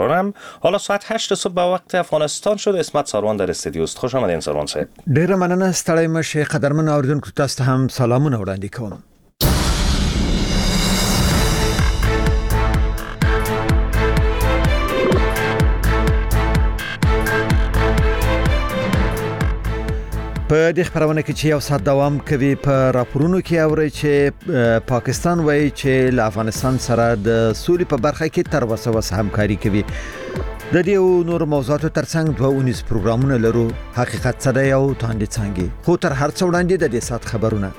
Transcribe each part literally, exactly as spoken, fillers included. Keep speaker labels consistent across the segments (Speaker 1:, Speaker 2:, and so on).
Speaker 1: حالا ساعت هشت صبح به وقت افغانستان شد. اسمت ساروان در استودیو است. خوش آمدین ساروان صاحب.
Speaker 2: ډیره مننه ستړی مشه. قدرمن اوریدونکو تاسو ته هم سلامونه وړاندې کوم. په دې خبرونه کې چې یو ساعت دوام کوي په راپورونو کې اوري چې پاکستان وایي چې له افغانستان سره د سولې په برخه کې تر اوسه وس همکاري کوي. د دې نور موضوعاتو ترڅنګ دوه ونیس پروګرامونه لرو. حقیقت څه دی او تاندې څنګه خو تر هر څه وړاندې د دې ساعت خبرونه.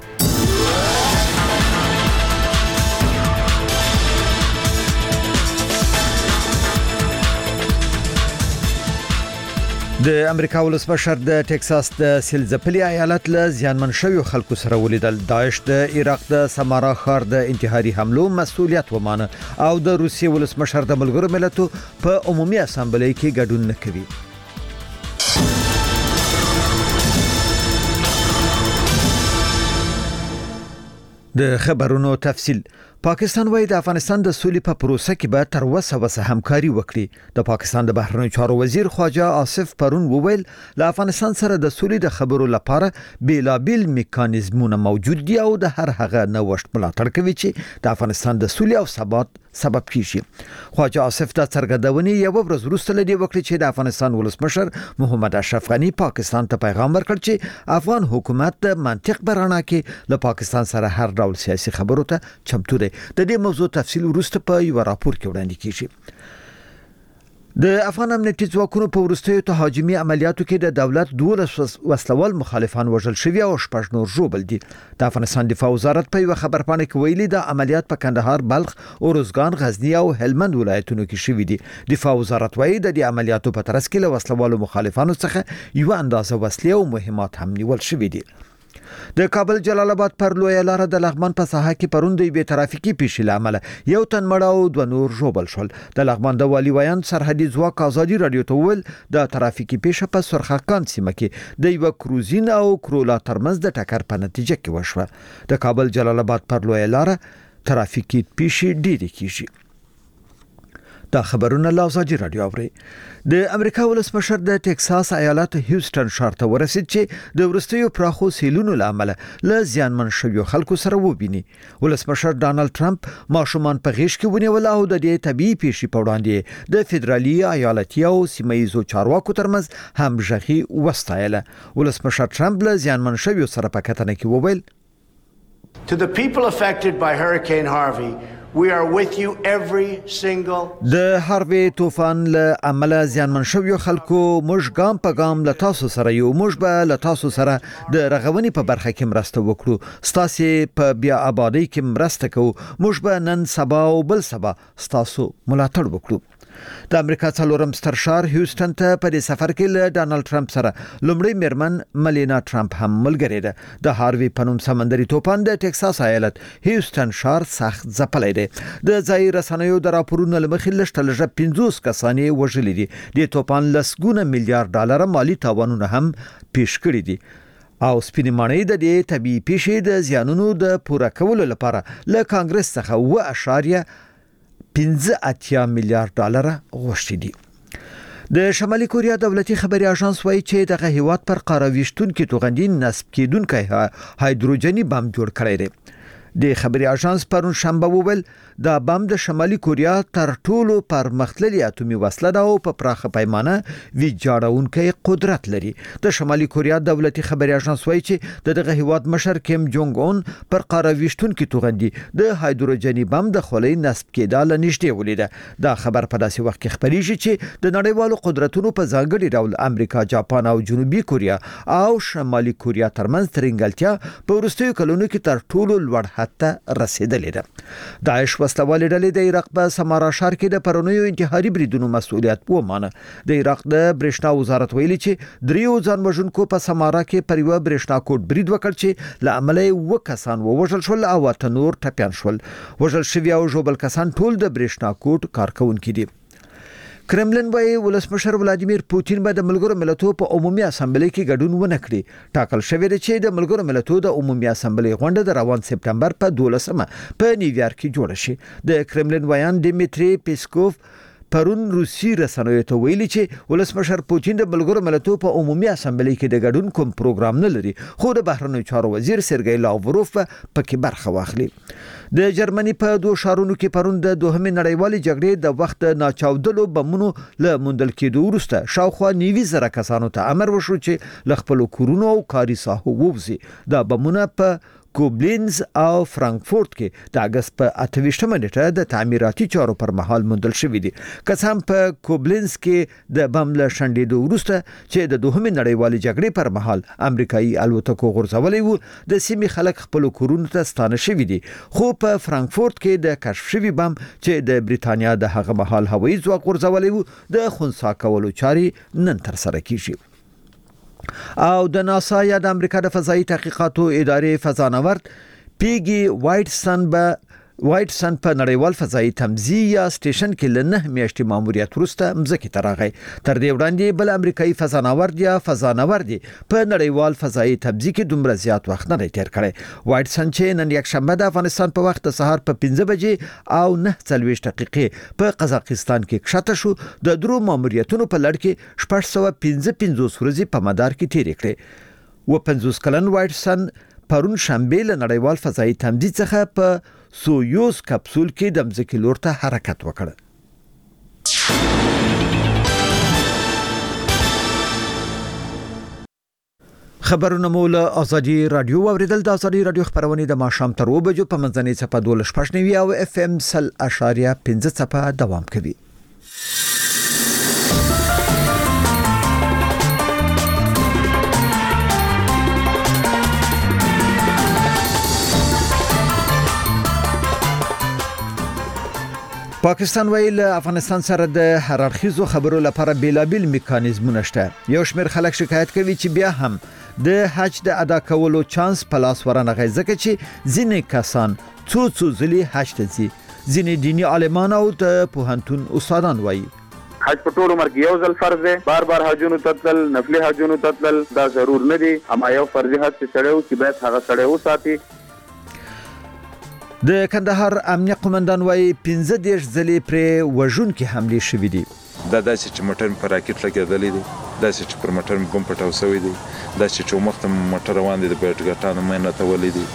Speaker 2: د امریکا ولسمشر د ټکساس د سیلزپلی ایالت له زیانمن شویو خلکو سره ولیدل. داعش د عراق د سمارا ښار د انتحاري حملو مسؤلیت ومانه او د روسیې ولسمشر د ملګرو ملتونو په عمومي اسامبلې کې ګډون نه کوي. د خبرونو تفصیل. پاکستان وایي د افغانستان د سولې په پروسه کې به تر اوسه وسه همکاري وکړي. د پاکستان د بهرنیو چارو وزیر خواجه آصف پرون وویل له افغانستان سره د سولې د خبرو لپاره بیلابیل میکانیزمونه موجود دي او د هر هغه نوښت ملاتړ کوي چې د افغانستان د سولې او ثبات سبب کیږي. خواجه آصف د څرګندونې یو ورځ وروسته لدی وکړي چې د افغانستان ولسمشر محمد اشرف غنی پاکستان ته پیغام ورکړ چې افغان حکومت د منطق برانه کې له پاکستان سره هر ډول سیاسي خبرو ته چمتو دی. د دې موضوع تفصیل وروسته په یو راپور کې وړاندې کیږي. د افغان امنیتي ځواکونو په وروستیو تهاجمي عملیاتو کې د دولت دولس وسلوال مخالفان وژل شوي او شپږ نور ژوبل دي. د افغانستان دفاع وزارت په یو خبرپاڼه کې ویلي د عملیات په کندهار، بلخ، اورزګان، غزنی او هلمند ولایتونو کې شوي دي. دفاع وزارت وایي د دې عملیاتو په ترڅ کې له وسلوالو مخالفانو څخه یو اندازه وسلې او مهمات هم نیول شوي دي. د کابل جلال آباد پر لویه لار د لغمان په ساحه کې پرون د بې ترافیکي پیښې له امله یو تن مړ او دوه نور ژوبل شول. د لغمان د والي ویان سرحدي ځواک ازادي رادیو ته وویل د ترافیکي پیښه په سرخکان سیمه کې د یو کروزین او کرولا ترمنځ د ټکر په نتیجه کې وشوه. د کابل جلال آباد پر لویه لار ترافیکي پیښې ډېرې کیږي. دا خبرونه له ازادي رادیو اوري. د امریکا ولسمشر د ټکساس ایالت هیوستن ښار ته ورسید چې د ورستیو پراخو سیلونو له امله له زیانمن شویو خلکو سره وبیني. ولسمشر ډانلډ ټرمپ ماشومان په غیږ کې ونیول او د دې طبيعي پیښې په وړاندې د فدرالي، ایالتي او سیمه‌ییزو چارواکو ترمنځ همغږي وستایله. ولسمشر ټرمپ له زیانمن شویو سره په کتنه کې وویل
Speaker 3: To the people affected by Hurricane Harvey, we are with you every single
Speaker 2: د هاروی طوفان له عمله زیانمن شویو خلکو موږ ګام په ګام له تاسو سره یو. موږ به له تاسو سره د رغونې په برخه کې مرسته وکړو. ستاسو په بیا آبادی کې مرسته کوو. موږ به نن سبا او بل سبا ستاسو ملاتړ وکړو. د امریکا څلورم ستر ښار هیوستن ته په دې سفر کې له ډانلډ ټرمپ سره لومړی میرمن ملینا ټرمپ هم ملګری ده. د هاروی په نوم سمندري طوفان د ټکساس ایالت هیوستن ښار سخت ځپلی دی. د ځایي رسنیو د راپورونو له مخې لږ تر لږه پنځوس کسان یې وژلي دي. د طوفان لسګونه میلیارډ ډالر مالي تاوانونه هم پیښ کړي دي او سپینې ماڼۍ د دې طبيعي پیښې د زیانونو د پوره کولو لپاره له کانګرس څخه اوه اعشاریه پنځه اتیا میلیارډ ډالر غوښتي دي. د شمالي کوریا دولتي خبري اژانس وایي چې دغه هیواد پر قارویشتونکو توغندي نصب کېدونکي هایدروجني بم جوړ کړی دی. د خبري اژانس پرون شنبه وویل دا بم د شمالي کوریا تر ټولو پرمختللي اتومي وسله ده او په پراخه پیمانه ویجاړونکي قدرت لري. د شمالي کوریا دولتي خبري اژانس وایي چې دغه هیواد مشر کیم جونګ اون پر قارویشتونکو توغندي د هایدروجني بم د خولۍ نصب کېدل نشته ولیده. دا خبر په داسې وخت کې خبريږي چې د نړیوالو قدرتونو په ځانګړي ډول امریکا، جاپان او جنوبي کوریا او شمالي کوریا ترمنځ ترنګلتیا په وروستیو کلونو کې تر ټولو لوړ حد ته رسیدلې ده. داعش وسلوالې ډلې د عراق په سمارا ښار کې د پرونیو انتحاري بریدونو مسؤلیت ومانه. د عراق د برېښنا وزارت ویلي چې دریو ځانوژونکو په سمارا کې پر یو برېښنا کوټ برید وکړ چې له امله و کسان ووژل شول او اته نور ټپیان شول. وژل شوي او ژوبل کسان ټول د برېښنا کوټ کارکونکي دي. کرملن وايي ولسمشر ولادیمیر پوتین به د ملګرو ملتونو په عمومي اسامبلې کې ګډون ونه کړي. ټاکل شوی دی چې د ملګرو ملتونو د عمومي اسامبلې غونډه د روان سپټمبر په دولسمه په نیویارک کې جوړه شي. د کرملن ویان ډیمیټری پیسکوف پرون روسي رسنیو ته ویلي چې ولسمشر پوتین د ملګرو ملتونو په عمومي اسامبلې کې د ګډون کوم پروګرام نه لري، خو د بهرنیو چارو وزیر سرګی لاوروف پکې برخه واخلي. د جرمني په دوه ښارونو کې پرون د دوهمې نړیوالې جګړې د وخت ناچاودلو بمونو له موندل کېدو وروسته شاوخوا نوي زره کسانو ته امر وشو چې له خپلو کورونو او کاري ساحو ووځي. دا بمونه په کوبلینز او فرانکفورت کې د اگست په اته ویشتمه نیټه د تعمیراتي چارو پر مهال موندل شوې دي. که هم په کوبلینز کې د بم له شنډېدو وروسته چې د دوهمې نړیوالې جګړې پر مهال امریکایي الوتکو غورځولې وو، د سیمې خلک خپل کورونو ته ستانه شوي دي، خو په فرانکفورت کې د کشف شوي بم چې د بریتانیا د هغه مهال هوایي ځواک غورځولې وو د خنثی کولو چارې نن تر سره کیږي. او د ناسا یا د امریکا د فضایي تحقیقاتو ادارې فضانورد پیګي وایټسن به وایټسن په نړیوال فضایي تمځي یا سټیشن کې له نه میاشتې ماموریت وروسته مځکې ته راغی. تر دې وړاندې بل امریکایي فضانورد یا فضانورد په نړیوال فضایي تمځي کې دومره زیات وخت نه دی تیر کړی. وایټسن چې نن یکشنبه د افغانستان په وخت د سهار په پنځه بجې او نه څلوېښت دقیقې په قزاقستان کې کښته شو. د درو ماموریتونو په لړ کې شپږ سوه پنځه پنځوس ورځې په مدار کې تیرې کړې. و پنځوس کلن وایټسن پرون شنبه له نړیوال فضایي تمځي څخه په سویوز کپسول کې د مځکې لور ته حرکت وکړ. خبرونه مو له ازادي رادیو اوریدل. د ازادي رادیو خبرونه د ماښام تر اوه بجو په منځنۍ څپه دولس پښ نوي او اف ام سل اشاریه پنځه څپه دوام کوي. پاکستان ویل افغانستان سره د هر اړخیزو خبرو لپاره بیلابیل میکانیزمونه شته. یو شمېر خلک شکایت کوي چې بیا هم د حج د ادا کولو چانس په لاس ورنغی، ځکه چې ځینې کسان څو څو ځلې حج ته ځي. ځینې دیني عالمان او د پوهنتون استادان وایي
Speaker 4: حج په ټول عمر کې یو ځل فرض دی، بار بار حجونو ته تلل، نفلي حجونو ته تلل دا ضرور نه دي، اما یو فرضي حج چې سړی وکړي باید هغه سړی وساتي.
Speaker 2: د کندهار امنیه قومندان وایي پنځه دېرش ځلې پرې وژونکي حملې شوي دي.
Speaker 5: دا داسې چې موټر په راکټ لګېدلی دی، داسې چې پر موټر بم پټاو شوی دی، داسې چې مخته موټر روان دی د بیټګټانو مینه تولې دي.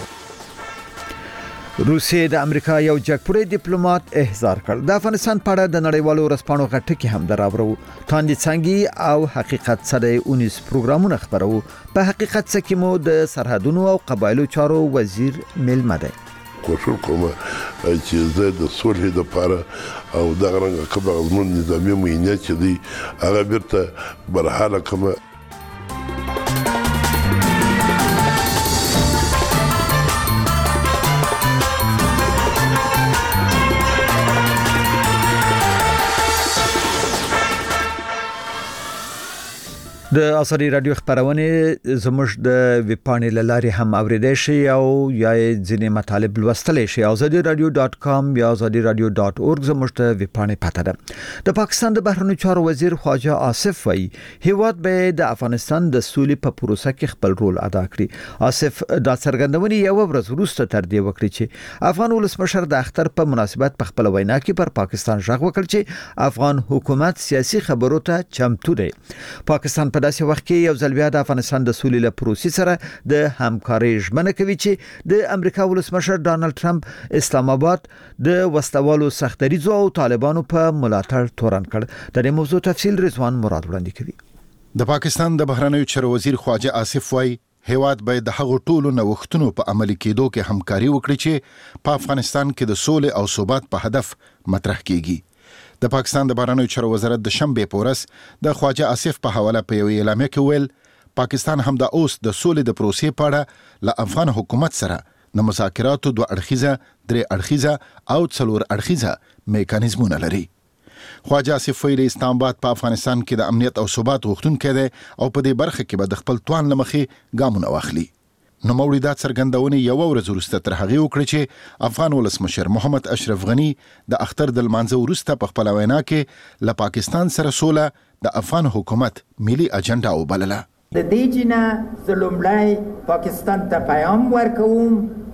Speaker 2: روسیې د امریکا یو جګپوړی ډیپلوماټ احضار کړ. د افغانستان په اړه د نړیوالو ورځپاڼو غټکي هم دراوړو. تاندې څنګه او حقیقت سره اونیس پروګرامونه خبرو. په حقیقت څخه کې مو د سرحدونو او قبایلو چارو وزیر میلمه دی.
Speaker 6: کوشش کوم چې زه د صلح لپاره او دغه رنګه کبه غوښمن نظامي مهمه چې دی هغه بیرته برحاله کوم.
Speaker 2: د ازادي رادیو خبرونه زموږ د ویبپاڼې لاري هم اوریدئ شئ او یا ځینې مطالب لوستلی شئ. ازادي رادیو ډاټ کام یا ازادي رادیو ډاټ اورګ زموږ د ویبپاڼې پته ده. د پاکستان د بهرنیو چارو وزیر خواجه آصف وایي هیواد به د افغانستان د سولې په پروسه کې خپل رول ادا کړي. آصف دا څرګندونې یو ورځ وروسته تر دې وکړي چې افغان ولسمشر د اختر په مناسبت په خپل وینا کې پر پاکستان ژغ وکړ چې افغان حکومت سیاسي خبرو ته چمتو دی. پاکستان په داسې وخت کې یو ځل بیا د افغانستان د سولې له پروسې سره د همکارۍ ژمنه کوي چې د امریکا ولسمشر ډانلډ ټرمپ اسلام آباد د وسلوالو سختدریځو او طالبانو په ملاتړ تورن کړ. د دې موضوع تفصیل رضوان مراد وړاندې کوي.
Speaker 7: د پاکستان د بهرنیو چارو وزیر خواجه آصف وایي هیواد باید د هغو ټولو نوښتونو په عملي کېدو کې همکاري وکړي چې په افغانستان کې د سولې او ثبات په هدف مطرح کیږي. د پاکستان د بهرنیو چارو وزارت د شنبې په ورځ د خواجه آصف په حواله په یو اعلامیه کې ویل پاکستان هم د اوس د سولې د پروسې په اړه له افغان حکومت سره د مذاکراتو دوه اړخیزه، درې اړخیزه او څلور اړخیزه میکانیزمونه لري. خواجه آصف ویلي اسلام آباد په افغانستان کې د امنیت او ثبات غوښتونکی دی او په دې برخه کې به د خپل توان له مخې ګامونه واخلي. نو موري دا څرګندونې یو ورځ وروسته تر هغې وکړه چې افغان ولسمشر محمد اشرف غني د اختر د لمانځه وروسته په خپله وینا کې له پاکستان سره سوله د افغان حکومت ملي اجنډا وبلله.
Speaker 8: د دې جنا زه لومړی پاکستان ته پیغام ورکوم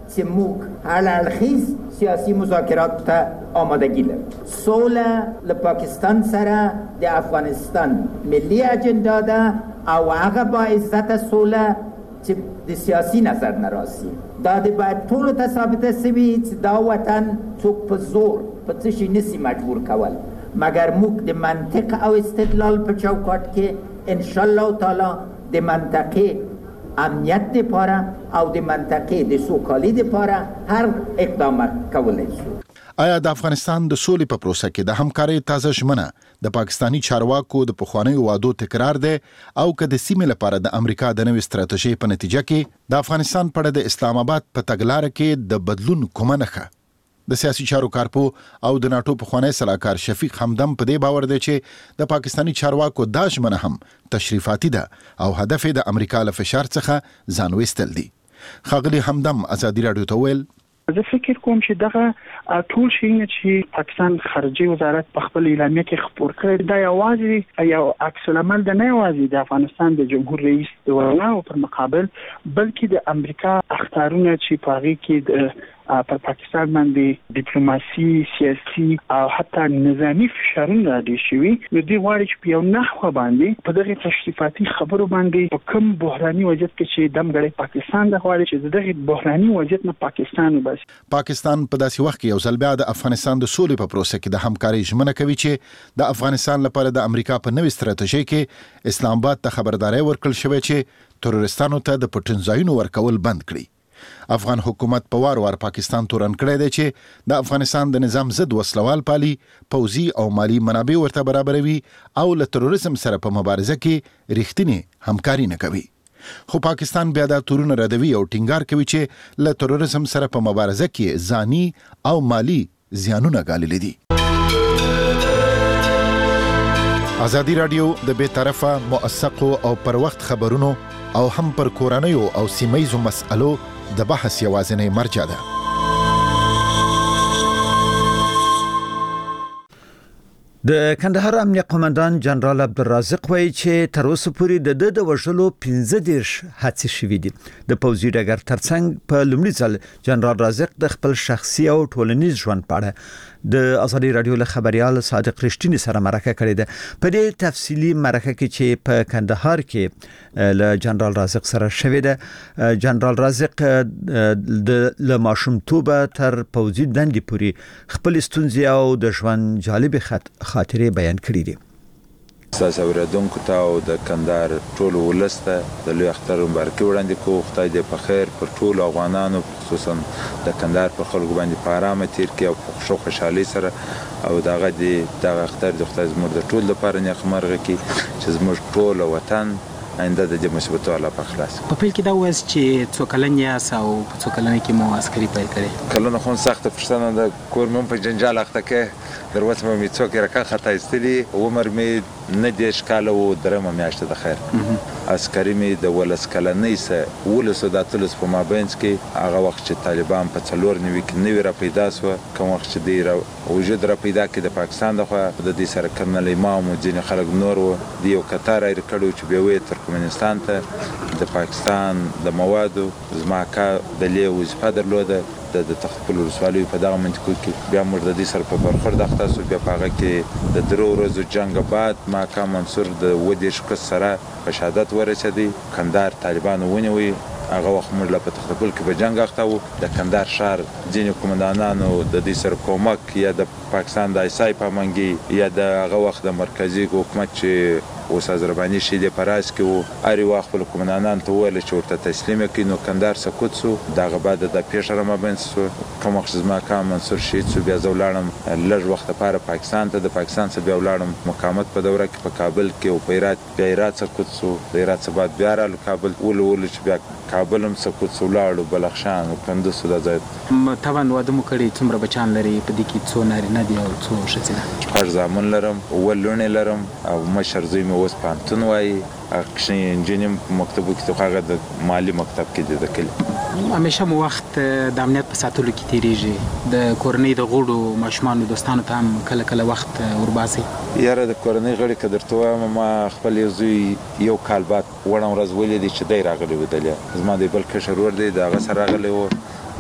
Speaker 8: چې موږ هر اړخیز سیاسي مذاکرات ته آمادگی لرو. صلح له پاکستان سره د افغانستان ملي اجنډا ده او هغه با عزت صلح چې د سیاسي نظر نه راسي. دا د باید ټولو ته ثابته سوي چې دا وطن څوک په زور په څه شي نسي مجبور کول، مګر موږ د منطق او استدلال په چوکاټ کې انشاءالله تعالی د منطقې امنیت دپاره او د منطقې د سوکالي دپاره هر اقدام کولی شو.
Speaker 7: آیا د افغانستان د سولې په پروسه کې د همکارۍ تازه ژمنه د پاکستانی چارواکو د پخوانیو وعدو تکرار دی او که د سیمې لپاره د امریکا د نوې ستراتیژۍ په نتیجه کې د افغانستان په اړه د اسلام آباد په تګلاره کې د بدلون کومه نښه؟ د سیاسي چارو کارپو او د ناټو پخوانی سلاکار شفیق همدم په دې باور دی چې د پاکستانی چارواکو دا ژمنه هم تشریفاتي ده او هدف د امریکا له فشار څخه ځان ویستل دي. ښاغلي همدم ازادي راډیو ته ویل
Speaker 9: زه فکر کوم چې دغه ټول شیونه چې پاکستان خارجي وزارت په خپل اعلامیه کې خپور کړی دا یوازې یو عکس العمل د نه یوازې د افغانستان د جمهور رئیس د وړاندو پر مقابل بلکې د امریکا اخطارونه چې په هغې کې د پر پاکستان باندې ډیپلوماسي، سیاسي او حتی نظامی فشارونه راډې شوي، نو دوی غواړي چې په یو نحوه باندې په دغه تشریفاتي خبرو باندې په کوم بحراني وضعیت کې چې دمګړی پاکستان د غواړي چې دغه بحراني وضعیت نه پاکستان وباسي.
Speaker 7: پاکستان په داسې وخت کې یو ځل بیا د افغانستان د سولې په پروسه کې د همکارۍ ژمنه کوي چې د افغانستان لپاره د امریکا په نوې ستراتیژۍ کې اسلام آباد ته خبرداري ورکړل شوې چې ترورستانو ته د پټنځایونو ورکول بند کړي. افغان حکومت په وار وار پاکستان تورن کړی دی چې د افغانستان د نظام ضد وسلوال پالي، پوځي او مالی منابع ورته برابروي او له تروریزم سره په مبارزه کې رښتینې همکاري نه کوي. خو پاکستان بیا دا تورونه ردوي او ټینګار کوي چې له تروریزم سره په مبارزه کې ځاني او مالی زیانونه ګاللي دي. ازادي راډیو د بې طرفه، موثقو او پر وخت خبرونو او هم پر کورنیو او سیمه‌یزو مسألو د بحث یوازینی مرجع ده.
Speaker 2: د کندهار امنیه قومندان جنرال عبدالرازق وایي چې تر اوسه پورې د د د وژلو پنځه دېرش هڅې شوې دي. د پوځي ډګر ترڅنګ په لومړي ځل جنرال رازق د خپل شخصي او ټولنیز ژوند په اړه د ازادي رادیو له خبريال صادق رښتینی سره مرکه کړې ده. په دې تفصیلی مرکه کې چې په کندهار کې له جنرال رازق سره شوې ده، جنرال رازق د له ماشومتوبه تر پوځي دندې پورې خپل ستونزې او د ژوند جالب خاطرې بیان کړې دي.
Speaker 5: تاسو اوریدونکو ته او د کندهار ټول ولسته د لوی اختر مبارکي وړاندې کوو. خدای دې په خیر پر ټول افغانانو خصوصا د کندهار په خلکو باندې په آرامه تیر کړي او په خوشو خوشحالۍ سره او دغه دې دغه اختر د خدای زموږ د ټول لپاره نیکمرغه کړي چې زموږ ټول وطن آینده د دې مصیبتو الله په خلاص.
Speaker 10: په پیل کې دا وایي چې څو کلن یاست او په څو کلن کې مو عسکري پیل کړی؟
Speaker 5: کلونه خو سخته پښتنه د کور مې په جنجال اخته کې دروازه مې څوک راکا خطا استلی عمر مې نه دیش کاله و درمه میاشته د خیر عسکري مې د ولس کلنۍ سه ولس د اتلس په مابینځ کې هغه وخت چې طالبان په څلور نوي کې نوي را پیدا سو کوم وخت چې دی را وجود را پیدا کې د پاکستان د خو د دې سره کرنل امام او ځینې خلک نور و دی یو قطار ایر کړو چې به وې ترکمنستان ته د پاکستان د موادو زماکا د لیو وظیفه درلوده د تخپل رسوالي په دغه منطقو کې بیا موږ د دې سره په برخورد اخته سو. بیا په هغه کې د درو ورځو جنگ بعد ماکا منصور د ودې شکست سره په شهادت ورسېدی. کندهار طالبانو ونیوی، هغه وخت موږ له په تخپل کې په جنگ اخته وو. د کندهار ښار ځینې قومندانانو د دې سره کومک یا د پاکستان د ایسای پامنګي یا د هغه وخت د مرکزی حکومت چې اوس ازربایجاني شیدې پراس کې وو اړ وخت خپل قومندانان ته ویل چې ورته تسلیم کړي. نو کندهار سکوت سو. دغه بعد د پیښه را مابین سو کوم وخت زما کام منصور شهید سو. بیا زولاړم لږ وخت لپاره پاکستان ته، د پاکستان څخه بیا ولاړم مقاومت په دوره کې په کابل کې او په هرات بیا هرات سکوت سو. د هرات څخه بعد بیا رالو کابل ول ول چې بیا کابل هم سکوت سو لاړو بلخشان او کندوز سو. د ځای
Speaker 10: طبعا واده مو کړی څومره بچان لري؟ په دې کې څو نارینه دي او څو ښځې؟
Speaker 5: شپږ زامن لرم، اووه لوڼې لرم او مشر زوی مې اوس پوهنتون وایي. اکشن انجینیم په مکتبو کې هغه د مالی مکتب کې دی د کلي.
Speaker 10: همیشه مو وخت د امنیت په ساتلو کې تیریږي. د کورنۍ د غړو ماشومانو دوستانو ته هم کله کله وخت ورباسي؟
Speaker 5: یاره د کورنۍ غړي که درته وایم ما خپل یو زوی یو کال بعد وړه ورځ ولیدی چې دی راغلی و دلیا. زما د بل کشر ور دی د هغه سره راغلی و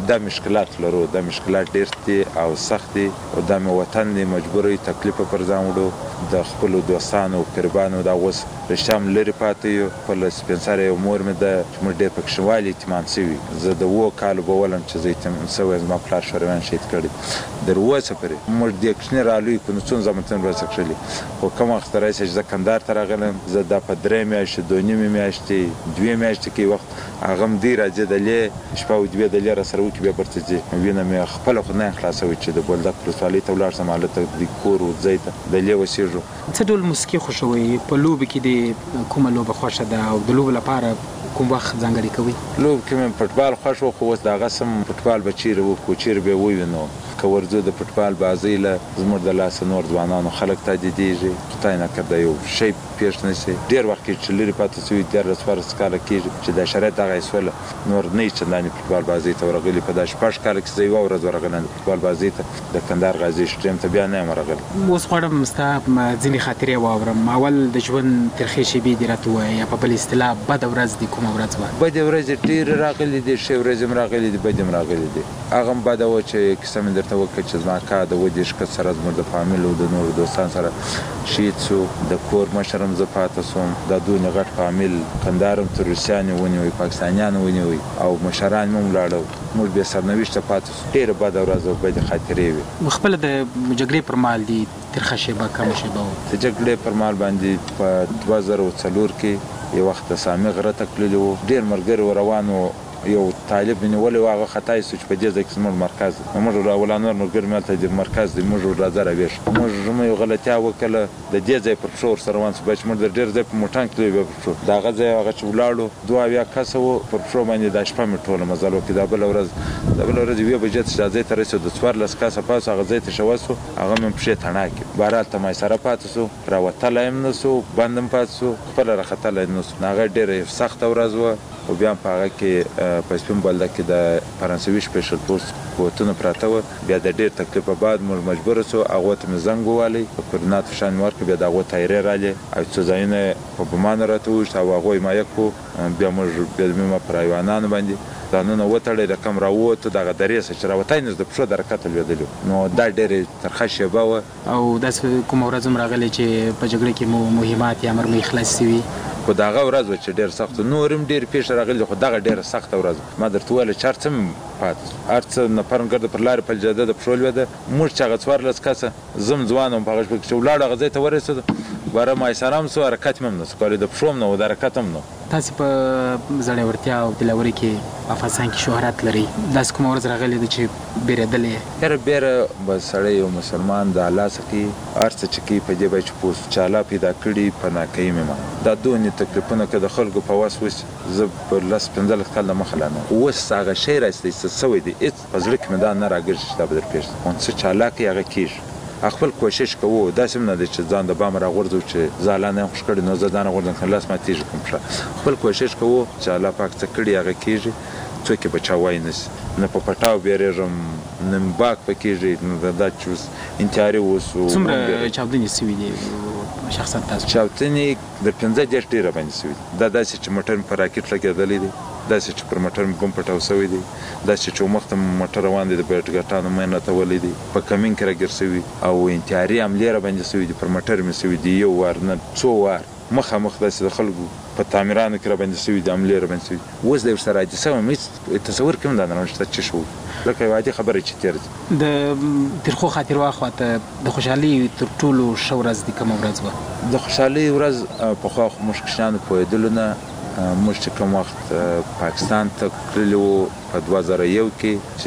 Speaker 5: دا مشکلات لرو، دا مشکلات ډېر دي او سخت دي او دا مې وطن دی مجبوری تکلیفه پر ځان وړو. د خپلو دوستانو او قربانو دا اوس رشته هم لرې پاتې یو. خپله سپین سرې یو مور مې ده چې موږ ډېر پکې ښه والي یتیمان شوي. زه د اووه کالو به ولم چې زه یتیم شوی، زما پلار شورویان شهید کړی. در اووه څه پورې موږ دې کوچني رالوی کړو نو څومره زحمتونه راڅه کښلي. خو کوم وخت راشي چې زه کندهار ته راغلم، زه دا په درې میاشتې دوه نیمې میاشتې دوې میاشتې کې وخت هغه هم دی راځي دلې شپه او دوې دلې راسره وکړي بیا بیرته ځي. وینه مې خپله خو نه خلاصوي چې د بولدک ولسوالۍ ته ولاړ شم، هلته د کور و ځای ته دلې اوسېږو.
Speaker 10: څه ډول موسیقي خوښوئ؟ په لوبو کې د کومه لوبه خوښه ده او د لوبو لپاره کوم وخت ځانګړی کوئ؟
Speaker 5: لوبو کې مې فوټبال خوښ و، خو اوس د هغه سم فوټبال به چیرې وکړو، چیرې به یې ووینو. که ورځو د فوټبال بازۍ له زموږ د لاسه نور ځوانانو خلک تهدیدېږي. خدای نکرده یو شی پیښ نه شي. ډېر وخت کې چې لرې پاتې شوي دیارلس څوارلس کاله کېږي چې دا شرایط دغه یې سوله، نور نه یې چندانې فوټبال بازۍ ته ورغلي. په دا شپږ کاله کې زه یوه ورځ ورغلی فوټبال بازۍ ته، د کندهار غازي سټېډیم ته بیا نه یم ورغلی.
Speaker 10: اوس غواړم ستا ځینې خاطرې واورم. اول د ژوند ترخې شېبې دې راته ووایه، یا په بل اصطلاح بده ورځ دې کومه ورځ وه؟
Speaker 5: بدې ورځې ډېرې راغلي دي، ښې ورځې هم راغلي دي، بدې هم راغلي دي. هغه هم بده وه چې کیسه مې درته وکړه چې زما اکا د اووه دېرش کس سره زموږ د فامیل او د نورو دوستانو سره شهید شو. د کور مشر هم زه پاتې شوم. دا دونه غټ فامیل کندهار هم تروریستان یې ونیوی، پاکستانیان وونیوی او مشران هم ولاړل. موږ بې سرنوشته پاتې شو. ډېره بده ورځ او بدې خاطرې وې.
Speaker 10: خپله د جګړې پر مهال دې ترخه شېبه کومه شېبه وه؟
Speaker 5: د جګړې پر مهال باندې په دوه زره څلور کې یو وخت د سامي غره ته تللي وو. ډېر ملګري روان وو. یو طالب مې نیولی و، هغه خطا یې شو چې په دې ځای کې زموږ مرکز دی. موږ اوله نور ملګري مې هلته د مرکز دی، موږ راځه راویښ. موږ هم یو غلطیا وکړله، د دې ځای پر پښو ورسره روان شو. بیا چې موږ د ډېر ځای په موټان کې تللو بیا پر پښو د هغه ځای هغه چې ولاړو دوه اویا کسه وو پر پښو باندې دا شپه مې ټوله مزل وکړي. دا بله ورځ د بله ورځ یوې بجې ته چې دا ځای ته رسېدو څوارلس کسه پاس هغه ځای ته شوه شو. هغه مې پښې تڼاکې بهرحال ته مایسره پاتې شو، راوتلی هم نه شو، بند هم پاتې شو، خپله راختلی نه شو. هغه ډېره سخته ورځ وه. او بیا په هغه کې په سپین بولدک کې د فرانسوي سپیشل فورس قوتونه پراته وه. بیا د ډېر تکلیف په بعد موږ مجبوره شو هغو ته مې زنګ ووالی، په کوردینات فشان مې ورکړه. بیا د هغو تایرې رالې او څو ځایونه په بمانو راته وویشت او هغو حمایه کړو. بیا موږ بیا مې پر حیوانانو باندې ځانونه وتړی، رقم راووتو. دغه درې څه چې راوتی نو د پښو د حرکته لوېدلي وو. نو دا ډېرې ترخه شېبه وه.
Speaker 10: او داسې کومه ورځ هم راغلې چې په جګړه کې مو مهمات یا مرمۍ خلاص شوي؟
Speaker 5: خو د هغه ورځ وه چې ډېر سخت و. نور هم ډېرې پېښې راغلي، خو دغه ډېره سخته ورځ وه. ما درته وویله چې هر څه هم پاتې شو، هر څه نفر ګرده پر لارې پلجاده د پښو لوېده. موږ چې هغه څوارلس کسه زه هم ځوان وم، په هغه شپه کې چې ولاړو هغه ځای ته ورسېدو، باره مایسره هم شو، حرکت مې هم نه شو کولی، د پښو هم نه و، د حرکت هم نه و.
Speaker 10: تاسې په زړورتیا او دلاورۍ کې په افغانستان کې شهرت لرئ. داسې کومه ورځ راغلې ده چې بیرېدلی یې؟ یاره
Speaker 5: بیره به سړی یو مسلمان د الله څه کوي، هر څه چې کوي په دې باید چې پوه شو چې الله پیدا کړي پناه کوي مې ما. دا دونې تکلیفونه که د خلکو په وس وشي، زه په لس پنځلس کال دمخه لا نه وم. اوس هغه شی راسته څه سوی دی، هېڅ په زړه کې مې دا نه راګرځي چې دا به در پېښ شي. څه چې الله کوي هغه کېږي. خپل کوشش کوو، داسې هم نه دی چې ځان د بام راغورځو چې زه الله نه یم خوښ کړی نو زه ځان راغورځم که لاس ماتېږي کوم پښه. خپل کوشش کوو چې الله پاک څه کړي هغه کېږي. څوک یې بچا وای نه شي. نه په پټاو بیریږم، نه مې باک په کېږي، نه دا چې اوس انتحاري اوسو.
Speaker 10: څومره چاودنې شوي دي شخصا تاسو؟
Speaker 5: چاودنې د پنځه دېرش ډېره باندې شوي دي. دا داسې چې موټر مې په راکټ لګېدلی دی، داسې چې پر موټر مې بم پټاو شوی دی، داسې چې مخته مې موټر روان دی د بیټګاټانو مین راته ولی دی، په کمین کې راګیر شوي او انتحاري حملې راباندې شوي دي. پر موټر مې شوي دي یو وار نه څو وار، مخامخ داسې د خلکو په تعمیرانو کې راباندې شوي دي، حملې راباندې شوي دي. اوس د ورسره حادثه وم، هېڅ تصور کې هم دا نه شته چې شو، لکه یو عادي خبره چې تېره ځي.
Speaker 10: د ترخو خاطرو اخواته د خوشحالۍ تر ټولو ښه ورځ دې کومه ورځ وه؟
Speaker 5: د خوشحالۍ ورځ پخوا خو موږ کوچنیانو پوهېدلو نه، موږ چې کوم وخت پاکستان ته تللي وو په دوه زره یو کې چې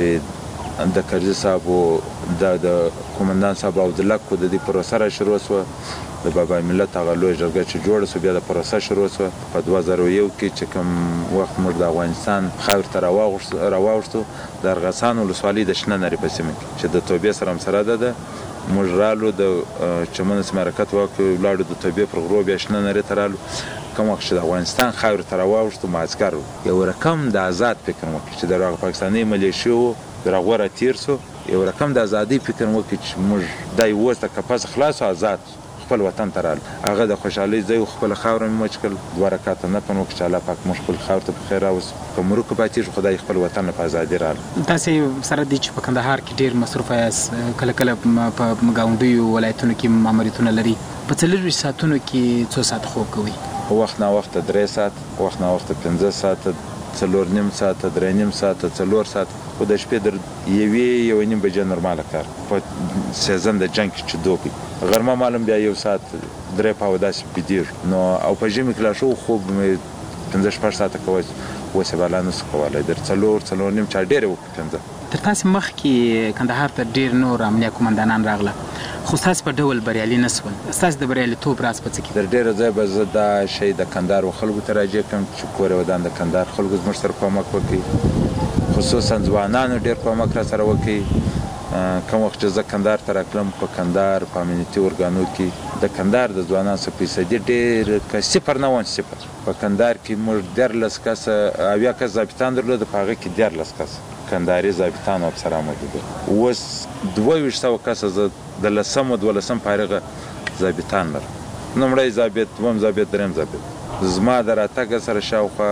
Speaker 5: د کرزي صاحب و د قومندان صاحب او د لکو د دې پروسه را شروع شوه، د بابا ملت هغه لویه جرګه چې جوړه شوه، بیا د پروسه شروع شوه په دوه زره یو کې چې کوم وخت موږ د افغانستان خاورې ته راواوښتو، د ارغسان ولسوالۍ د شنه نرۍ په سیمه کې چې د توبې سره هم سره ده ده. موږ رالو د چمن سیمه حرکت وکړو، ولاړو د توبې پر غرو، بیا شنه نرۍ ته رالو. کوم وخت چې د افغانستان خاورې ته راواوښتو مازدیګر و، یو رقم د آزاد فکر وکړي چې د هغه پاکستاني ملیشو و د هغو راتېر سو، یو رقم د ازادۍ فکر وکړي چې موږ دا یې اوس د کپس خلاص او آزاد خپل وطن ته رال هغه د خوشحالۍ ځای خپل خاور مې مچ کړ دوه رکعاته نفل وکړ چې الله پاک موږ خپل خاور ته په خیر راوس په مروکو پاتې شو خدای خپل وطن په ازادي رال
Speaker 10: تاسو سره د چې په کندهار کې ډیر مصروف یاست کله کله په گاونډیو ولایتونو کې ماموریتونه لري په څلور ساعتونو کې څو ساعت خوب کوي
Speaker 5: وخت نه وخت درې ساعت وخت نه وخت پنځه ساعت څلور نیم ساعت درې نیم ساعت څلور ساعت خو د شپې در یوې یو نیم بجې نورماله کار په سیزن د جنګ کې چې دوبي غرمه معلوم بیا یو ساعت درې پاو داسې بيدیر نو او په ژمي کې لا شو خوب مې پنځه شپږ ساعته کوي وسه بالا نه سکوالای در څلور څلور نیم چا ډېر وکړ پنځه
Speaker 10: تر تاسو مخکې کندهار ته ډیر نور امنیه کومندانان راغله خو تاسو په ډول بریالي نه سول تاسو د بریالیتوب راز په څه کې
Speaker 5: در ډېر ځای به زه دا شی د کندهار خلکو ته راجع کوم چې کور ودان د کندهار خلکو زموږ سره کومک وکړي خصوصا ځوانانو ډېر کومک را سره وکړي کوم وخت چې زه کندهار ته راتلم په کندهار په امنیتي ارګانو کې د کندهار د ځوانانو څه فیصدي ډېر که صفر نه وان صفر په کندهار کې موږ دیارلس کسه اویا کس ضابطان درلود په هغه کې دیارلس کس کندهاري ضابطان او افسران موجود اوس دوه ویشت سوه کسه زه د لسم او دولسم فارغه ضابطان لرم لومړی ضابط دویم ضابط دریم ضابط زما د راتګ سره شاوخوا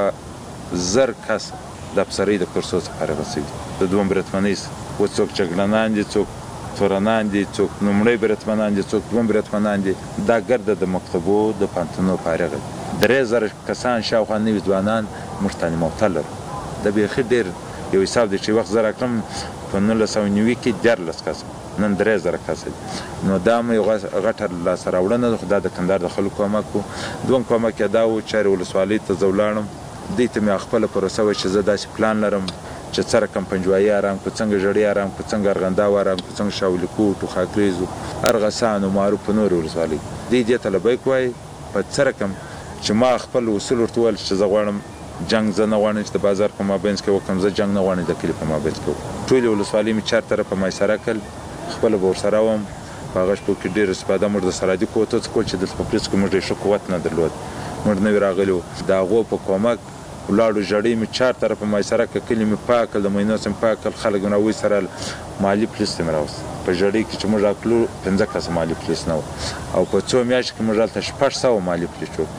Speaker 5: زر کس د افسرۍ د کورسو څخه فارغه شوي د دویم بریتمنۍ اوس څوک جګړنان دي څوک تورنان دي څوک لومړی بریتمنان دي څوک دویم بریتمنان دي دا ګرده د مکتبو د پانتونو فارغه درې زره کسان شاوخوا نوي ځوانان موږ تعلیم یافته لرو د بیخي ډېر یو حساب دی چې وخت زه راکړم په نولس سوه نوي کې دیارلس کسه نن درې زره کسه دي نو دا مې یو غټه لاسته راوړنه ده خو دا د کندهار د خلکو کومک و دویم کومک یې دا و چې ولسوالۍ ته زه ولاړم دې ته مې خپله پروسه وه چې زه داسې پلان لرم چې څه رقم پنجوایي ارام کړو څنګه ژړۍ ارام کړو څنګه ارغنداو ارام کړو څنګه شاولي کوټ و خاکریز و ارغسان و معروف په نورې ولسوالۍ دې دې ته لبیک وایي په څه رقم چې ما خپل اصول ورته وویل چې زه غواړم جنگ زه نه غواړم چې د بازار په مابینځ کې وکړم زه جنګ نه غواړم د کلي په مابینځ کې وکړم ټولې ولسوالۍ مې چار طرفه میسره کړل خپله به ورسره وم په هغه شپو کې ډېر استفاده موږ د سرحدي قوتو څخه کول چې دلته په پولیس کې موږ ډېر ښه قوت نه درلود موږ نوي راغلي وو د هغو په کومک ولاړو ژړۍ مې چار طرفه میسره کړل کلي مې پاک کړل د مینو سم پاک کړل خلک مې راویسترل مالي پولیس ته مې راوست په ژړۍ کې چې موږ راکلو پنځه کسه مالي پولیس نه وو او په څو میاشتو کې موږ هلته شپږ سوه مالي پولیس وو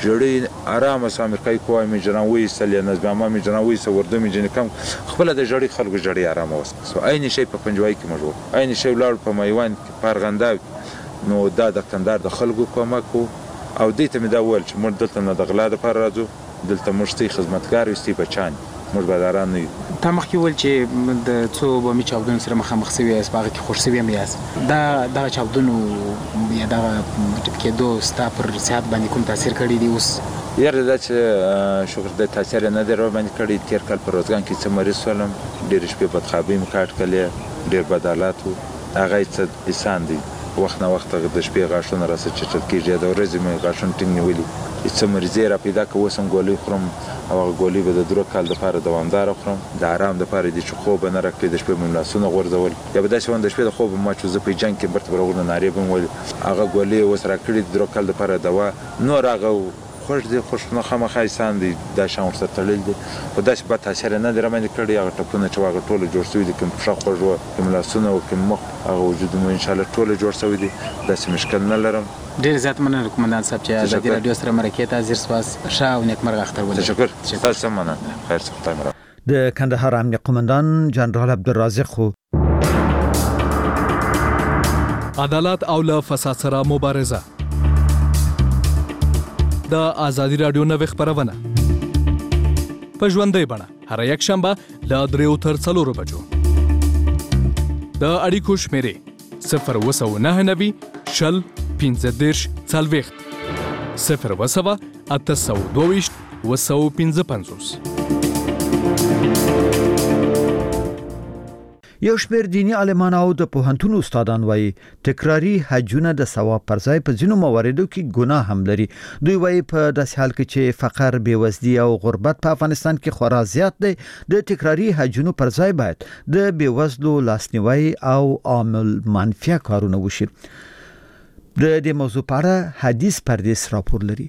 Speaker 5: ژړۍ ارامه سو امریکایي قواوې مې جنان وایستل یا نظامه مې جنان وایسته اردو مې جنې کم خپله د ژړۍ خلکو ژړۍ ارامه وسته سو عین شی په پنجوایي کې موږ وو عین شی ولاړو په میوند کې په ارغنداو نو دا د کندهار د خلکو کومک و او دې ته مې دا وویل چې موږ دلته نه د غلا دپاره راځو دلته موږ ستاسې خدمتګار یو ستاسې بچان موږ باداران نه یو
Speaker 10: تا مخکې وویل چې د څو بمي چاودنو سره مخامخ سوي یاست په هغه کې خوښ سوي هم یاست دا دغه چاودنو یا دغه ټپ کېدو ستا پر صحت باندې کوم تاثیر کړی دی اوس
Speaker 5: یاره دا چې شکر د تاثیر یې نه دی راباندې کړی تېر کال په روزګان کې څه مریض شولم ډېرې شپې بدخوابۍ مې کاټ کړلې ډېر بد حالات و هغه یې څه احسان دی وخت نه وخت د شپې غاښونه راسه چټل کېږي د ورځې مې غاښونه ټینګ نیولي څه مریضۍ را پیدا که اوس هم ګولۍ خورم او هغه ګولۍ به د درو کال دپاره دوامداره خورم د آرام دپاره دي چې خوب به نه راکړي د شپې به مې لاسونه غورځول یا به داسې وم د شپې د خوب به ما چې زه په جنګ کې برته به راغلم نارې به مې ویلې هغه ګولۍ اوس راکړي د درو کال دپاره دوا نور هغه خوښ دی خوښ نه خامخا احسان دی دا شان ورسره تړلی دی خو داسې بد تاثیر یې نه دی راباندې کړی هغه ټپونه چې هغه ټوله جوړ شوي دي کوم پښه خوږ وه کوم لاسونه و کوم مخ هغه وجود مو انشاءالله ټوله جوړ شوي دي داسې مشکل نه لرم
Speaker 10: ډېر زیات مننه قومندان صاحب چې ازادي راډیو سره مرکې ته حاضر سواست ښه او نیکمرغه اختر ولرئ
Speaker 5: تشکر تاسو هم مننه خیر څه خدای مو
Speaker 2: د کندهار امنیه قومندان جنرال عبدالرازق خو
Speaker 11: عدالت او له فساد سره مبارزه د ازادي راډیو نوې خبرونه په ژوندۍ بڼه هر یک شنبه له دریو تر څلورو بجو د اړیکو شمیرې صفر اووه سوه نهه نوي شل پنځه دېرش څلوېښت صفر اووه سوه اته سوه دوه ویشت اووه سوه پنځه پنځوس
Speaker 2: یو شمېر دینی عالمان او د پوهنتون استادان وایي تکراری حجونه د ثواب پر ځای په ځینو مواردو کې ګناه هم لري دوی وایي په داسې حال کې چې فقر بېوزلي او غربت په افغانستان کې خورا زیات دی د تکراری حجونو پر ځای باید د بېوزلو لاسنیوي او عامل منفیه کارونه وشي د دې موضوع په اړه حدیث پردیس راپور لري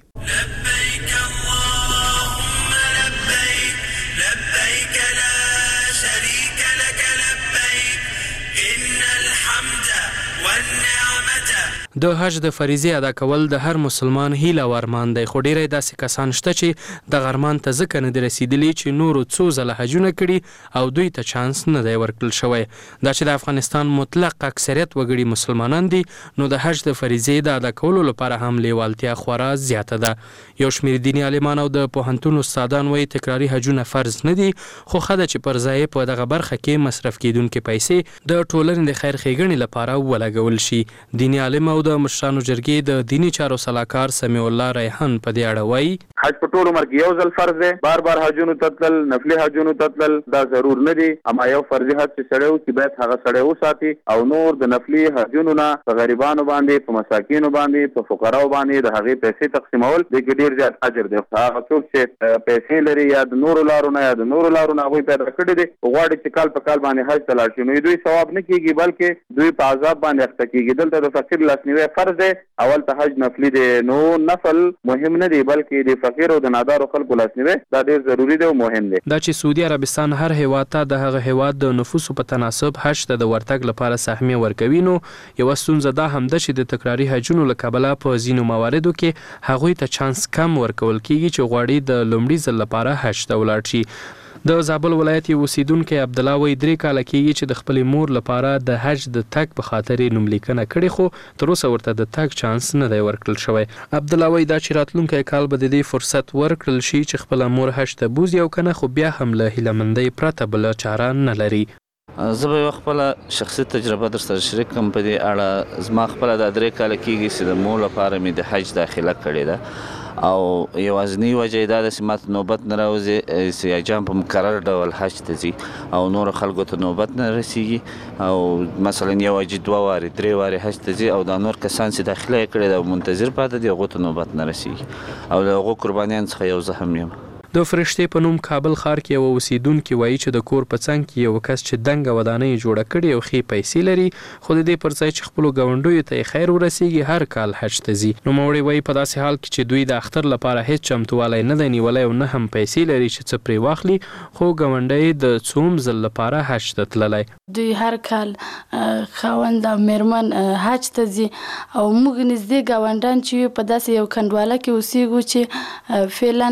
Speaker 12: د حج د فریضې ادا کول د هر مسلمان هیله او ارمان دی، خو ډیری داسې کسان شته چې د ارمان ته ځکه نه دي رسیدلي چې نورو څو ځله حجونه کړي او دوی ته چانس نه دی ورکړل شوی. دا چې د افغانستان مطلق اکثریت وګړي مسلمانان دي، نو د حج د فریضې د ادا کولو لپاره هم لیوالتیا خورا زیاته ده. یو شمېر دیني عالمان او د پوهنتون استادان وایي تکراري حجونه فرض نه دي، خو ښه ده چې پر ځای په دغه برخه کې مصرف کیدونکې پیسې د ټولنې د خیر ښېګڼې لپاره ولګول شي. دیني عالم او د مشرانو جرګې د دینی چارو سلاکار سمیع الله ریحان په دې اړه وایي
Speaker 4: حج په ټول عمر کې یو ځل فرض دی، بار بار حجونو ته تلل، نفلي حجونو ته تلل دا ضرور نه دي، اما یو فرضي حج چې سړی وکړي باید هغه سړی وساتي او نور د نفلي حجونو نه په غریبانو باندې، په مساکینو باندې، په فقراو باندې د هغې پیسې تقسیمول د کې ډېر زیات اجر دی. هغه څوک چې پیسې لري یا د نورو لارو نه یا د نورو لارو نه هغوی پیدا کړي دي غواړي چې کال په کال باندې حج ته لاړ شي، نو دوی ثواب نه کېږي بلکې دوی په عذاب باندې اخته کېږي. دلته د فقیر لاسنیوی فرض دی، اول ته حج نفلي دی، نو نفل مهم نه دی بلکې د فقیر او د نادارو خلکو لاسنیوی دا ډېر ضروري دی او مهم دی.
Speaker 12: دا چې سعودي عربستان هر هیواد ته د هغه هیواد د نفوسو په تناسب حج ته د ورتګ لپاره سهمیه ورکوي، نو یوه ستونزه دا هم ده چې د تکراري حجونو له کبله په ځینو مواردو کې هغوی ته چانس کم ورکول کېږي چې غواړي د لومړي ځل لپاره حج ته ولاړ شي. د زابل ولایت یو اوسیدونکی عبدالله وایي درې کاله کېږي چې د خپلې مور لپاره د حج د تګ په خاطر یې نوملیکنه کړې، خو تر اوسه ورته د تګ چانس نه دی ورکړل شوی. عبدالله وایي دا چې راتلونکی کال به د دې فرصت ورکړل شي چې خپله مور حج ته بوځي او که نه خو بیا هم له هیلهمندۍ پرته بله چاره نه لري.
Speaker 13: زه به یو خپله شخصي تجربه در سره شریک کړم په دې اړه. زما خپله دا درې کاله کېږي چې د مور لپاره مې د حج داخله کړې ده او یوازینۍ وجه یې دا ده چې ماته نوبت نه راوځي چې حاجیان په مقرر ډول حج ته ځي او نورو خلکو ته نوبت نه رسیږي او مثلا یو حاجي دوه وارې درې وارې حج ته ځي او دا نور کسان چې داخله یې کړې ده او منتظر پاتې دي هغو ته نوبت نه رسیږي او له هغو قربانیانو څخه یو زه هم یم.
Speaker 12: د فرشتې په نوم کابل ښار کې یو اوسیدونکي وایي چې د کور په څنګ کې یو کس چې دنګه ودانۍ جوړه کړې او ښې پیسې لري، خو د دې پر ځای چې خپلو ګاونډیو ته یې خیر ورسیږي هر کال حج ته ځي. نوموړی وایي په داسې حال کې چې دوی د اختر لپاره هیڅ چمتوالی نه دی نیولی او نه هم پیسې لري چې څه پرې واخلي، خو ګاونډی د څوم ځل لپاره حج ته تللی.
Speaker 14: دوی هر کال خاوند او میرمن حج ته ځي او موږ نږدې ګاونډیان چې یو په داسې یو کنډواله کې اوسېږو چې فعلا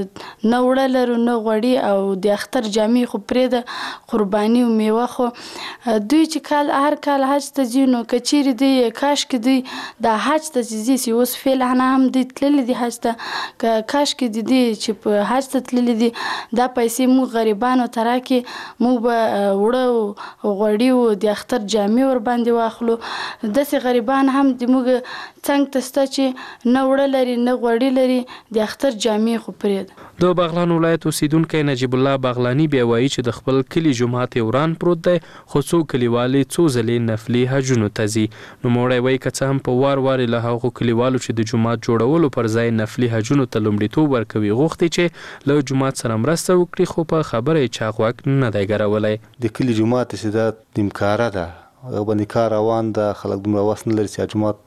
Speaker 14: نه وړه لرو نه غوړي او د اختر جامې خو پرېږده قرباني او میوه، خو دوی چې کال هر کال حج ته ځي نو که چیرې دوی کاشکې دوی دا حج ته چې ځي چې اوس فعلا هم دوی تللي دي حج ته، که کاشکې د دې چې په حج ته تللي دي دا پیسې موږ غریبانو ته راکړي، موږ به وړه غوړي او د اختر جامې ورباندې واخلو. داسې غریبان هم د موږ څنګ ته شته چې نه وړه لري نه غوړي لري، د اختر جامې خو پرېږده.
Speaker 12: د بغلان ولایت اوسیدونکی نجیب الله بغلانی بیا وایي چې د خپل کلي جومات یې وران پروت دی، خو څو کلیوالې څو ځلې نفلي حجونو ته ځي. نوموړی وایي که څه هم په وار وار له هغو کلیوالو چې د جومات جوړولو پر ځای نفلي حجونو ته لومړیتوب ورکوي غوښتي چې له جومات سره مرسته وکړي، خو په خبره یې چا غوږ نه دی ګرولی.
Speaker 15: د کلي جومات چې دا نیمکاره ده هغه باندې کار روان ده، خلک دومره وس نه لري چې جومات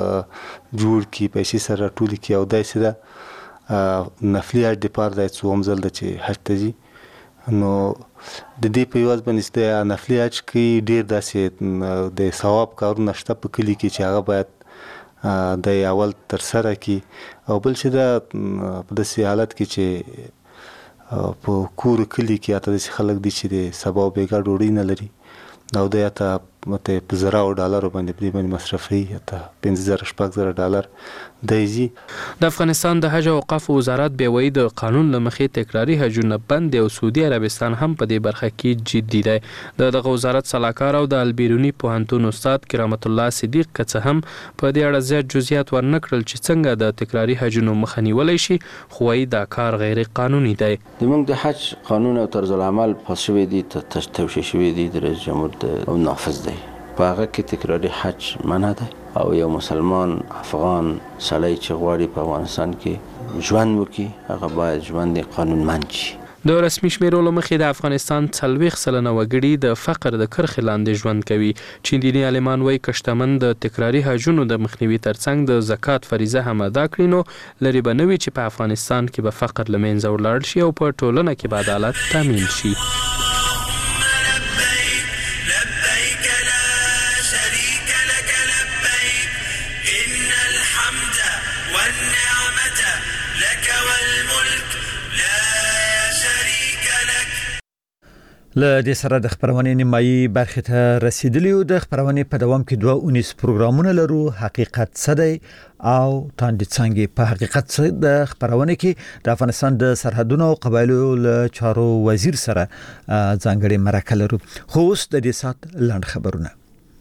Speaker 15: جوړ کړي، پیسې سره راټولې کړي او داسې ده نفلي حج دپاره دا څوم ځل ده چې حج ته ځي. نو د دې په عوض باندې چې نفلي حج کې ډېر داسې د ثواب کارونه شته په کلي کې چې هغه باید د اول ترسره کړي او بل چې دا په داسې حالت کې چې په کور کلي کې اته داسې خلک دي چې د سبا او بېګا ډوډۍ نه لري او دی اته مته په زراو ډالرو باندې په دې باندې مصرفوي، اته پنځه زره شپږ زره ډالر دی ځي.
Speaker 12: د افغانستان د حج او اوقافو وزارت بیا وایي د قانون له مخې تکراري حجونه بند دي او سعودي عربستان هم په دې برخه کې جدي دی. د دغه وزارت سلاکار او د البیروني پوهنتون استاد کرامت الله صدیق که څه هم په دې اړه زیات جزئیات ورنه کړل چې څنګه د تکراري حجونو مخه نیولی شي، خو وایي دا کار غیر قانوني دی.
Speaker 16: زموږ د حج قانون او طرز العمل پاس شوی دی، توشیح شوی دی د رئیس جمهور د نافذ دی. په هغه کې تکراري حج منع دی او یو مسلمان افغان سړی چې غواړي په افغانستان کې ژوند وکړي هغه باید ژوند قانونمند شي.
Speaker 12: د رسمي شمیرو له مخې د افغانستان څلوېښت سلنه وګړي د فقر د کرښې لاندې ژوند کوي. چې دیني عالمان وایي که شتمن د تکراري حجونو د مخنیوي ترڅنګ د زکات فریضه هم ادا کړي نو لرې به نه وي چې په افغانستان کې به فقر له منځه ولاړ شي او په ټولنه کې به عدالت تامین شي.
Speaker 17: والنعمة لك والملك لا شريك لك.
Speaker 2: له دې سره د خبرونې نیمایي برخې ته رسیدلی او د خبرونې په دوام کې دوه اونیس پروګرامونه لرو. حقیقت څه دی او تاندې څنګه په حقیقت څه د خبرونې کې د افغانستان د سرحدونو او قبایلو له چارو وزیر سره ځانګړي مرکه لرو. خو اوس د دې سات لاند خبرونه.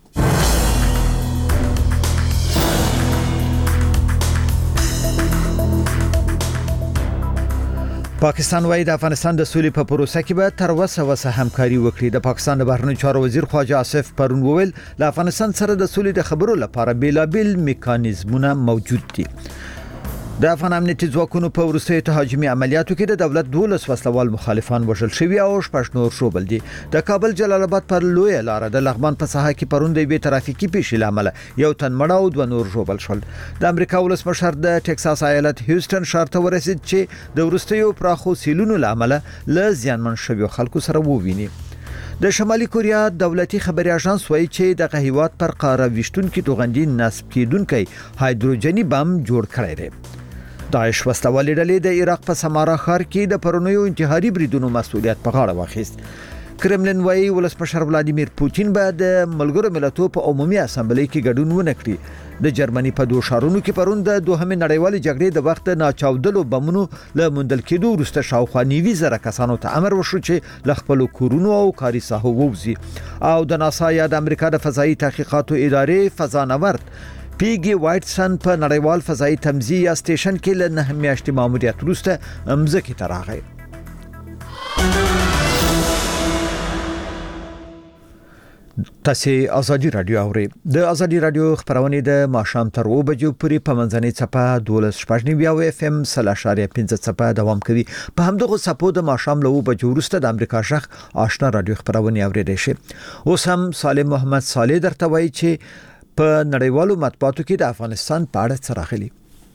Speaker 2: پاکستان وايي د افغانستان د سولې په پروسه کې به تر وسه وسه همکاري وکړي. د پاکستان د بهرنیو چارو وزیر خواجه آصف پرون وویل له افغانستان سره د سولې د خبرو لپاره بیلابیل میکانیزمونه موجود دي. د افغان امنیتي ځواکونو په وروستیو تهاجمي عملیاتو کې د دولت دولس وسلوال مخالفان وژل شوي او شپږ نور شوبل دي. د کابل جلال آباد پر لویه لار د لغمان په ساحه کې پرون د یوې ترافیکي پیښې له امله یو تن مړ او دوه نور شوبل شول. د امریکا ولسمشر د ټکساس ایالت هیوستن ښار ته ورسید چې د وروستیو پراخو سیلونو له امله له زیانمن شویو خلکو سره وویني. د شمالي کوریا دولتي خبري اژانس وایي چې د هیواد پر قاره وشتونکو توغندي نصب کیدونکو هایدروجني بم جوړ کړی دی. داعش وسلوالې ډلې د عراق په سمارا ښار کې د پرونیو انتحاري بریدونو مسؤلیت په غاړه واخیست. کرملین وایي ولسمشر ولادیمیر پوتین به د ملګرو ملتونو په عمومي اسامبلې کې ګډون ونه کړي. د جرمني په دوه ښارونو کې پرون د دوهمې نړیوالې جګړې د وخت ناچاودلو بمونو له موندل کېدو وروسته شاوخوا نیوي زره کسانو ته امر وشو چې له خپلو کورونو او کاري ساحو ووځي. او د ناسا یا د امریکا د فضایي تحقیقاتو ادارې فضانورد پیګي وایټسن په نړیوال فضایي تمځي یا سټیشن کې له نه میاشتې ماموریت وروسته مځکې ته راغی. تاسو ازادي رادیو اورئ. د ازادي رادیو خبرونه د ماښام تر اوه بجو پورې په منځنۍ څپه دولس شپږ نیوي او اف ام سلاشاریا پنځه څپه دوام کوي. په همدغه څپو د ماښام له اوه بجو وروسته د امریکا شخ آشنا رادیو خبرونه اوریدئ شي. اوس هم سالم محمد صالح درته وایي چې په نړیوالو مطبوعاتو کې د افغانستان په اړه څه راغلي.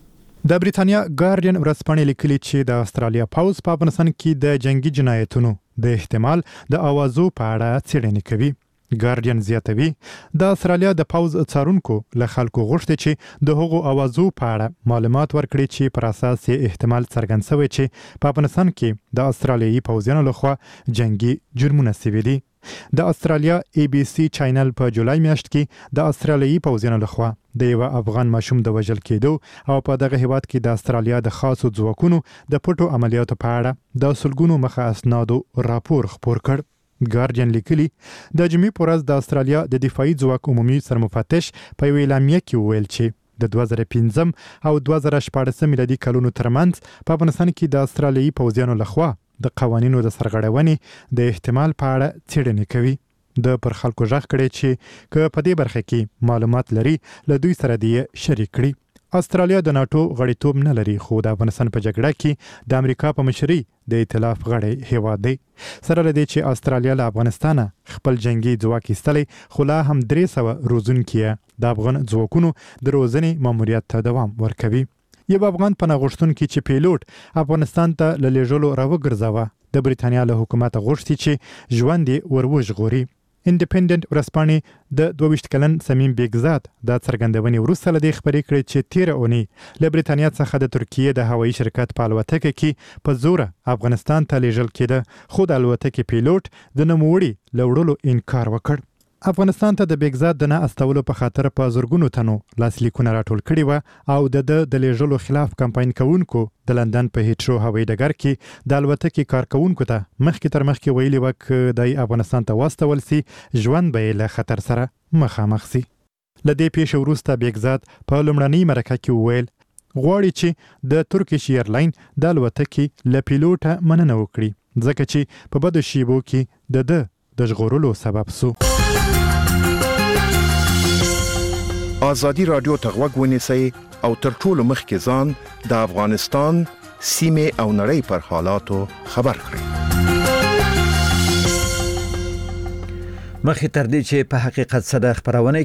Speaker 18: د بریتانیا ګارډین ورځپاڼې لیکلي چې د استرالیا پوز په افغانستان کې د جنگي جنایتونو د احتمال د اوازو په اړه څېړنې کوي. ګارډین زیاتوي د استرالیا د پوز څارونکو له خلکو غوښتي چې د هغو اوازو په اړه معلومات ورکړي چې پر اساس یې احتمال څرګند شوی چې په افغانستان کې د استرالیایي پوځیانو لخوا جنگي جرمونه شوي دي. د استرالیا ای بی سی چینل په جولای میاشت کې د استرالیایي پوځیانو لخوا د یو افغان ماشوم د وژل کېدو او په دغه هیواد کې د استرالیا د خاصو ځواکونو د پټو عملیاتو په اړه د سلګونو مخه اسنادو راپور خپور کړ. ګارډین لیکلي د جمعې په ورځ د استرالیا د دفاعي ځواک عمومي سرمفتش په یوه اعلامیه کې وویل چې د دوه زره پنځم او دوه زره شپاړسم میلادي کلونو ترمنځ په افغانستان کې د استرالیایي پوځیانو لخوا د قوانینو د سرغړونې د احتمال په اړه څېړنې کوي. د پر خلکو ژغ کړي چې که په دې برخه کې معلومات لري له دوی سره دې شریک کړي. استرالیا د ناتو غړیتوب نه لري خو د افغانستان په جګړه کې د امریکا په مشرۍ د ائتلاف غړی هیواد دی. سره لدی چې استرالیا له افغانستانه خپل جنگي ځواک ایستلی خو لا هم درې سوه روزونکي د افغان ځواکونو د روزنې ماموریت ته دوام ورکوي. یو افغان پناه غوښتونکی چې پیلوټ افغانستان ته له لېږلو راوګرځاوه د بریتانیا له حکومت غوښتي چې ژوند یې ور وژغوري. انډیپندنت ورځپاڼې د دوه ویشت کلن سمیم بیگزاد د څرګندونې وروسته له دې خبرې کړې چې تیره اونۍ له بریتانیا څخه د ترکیې د هوایي شرکت په الوتکه کې په زوره افغانستان ته لیږل کېده خو د الوتکې پیلوټ د نوموړي له وړلو انکار وکړ. افغانستان ته د بیگزاد د نه استولو په خاطر په زرګونو تنو لاسلیکونه راټول کړي وو او د د لیږلو خلاف کمپاین کوونکو د لندن په هیټرو هوایي ډګر کې د الوتکې کارکوونکو ته مخکې تر مخکې ویلي وو چې د افغانستان ته واستول سي ژوند به له خطر سره مخامخ سي. له دې پیښې وروسته بیگزاد په لومړنۍ مرکه کې وویل غواړي چې د ترکیش ایرلاین د الوتکې له پیلوټه مننه وکړي ځکه چې په بدو شیبو کې د د د ژغورلو سبب سو.
Speaker 7: آزادی رادیو ته غوږ ونیسئ او تر ټولو مخکې ځان د افغانستان سیمې او نړۍ پر حالاتو خبر کړئ.
Speaker 2: مخې تر دې چې په حقیقت سره خبرونه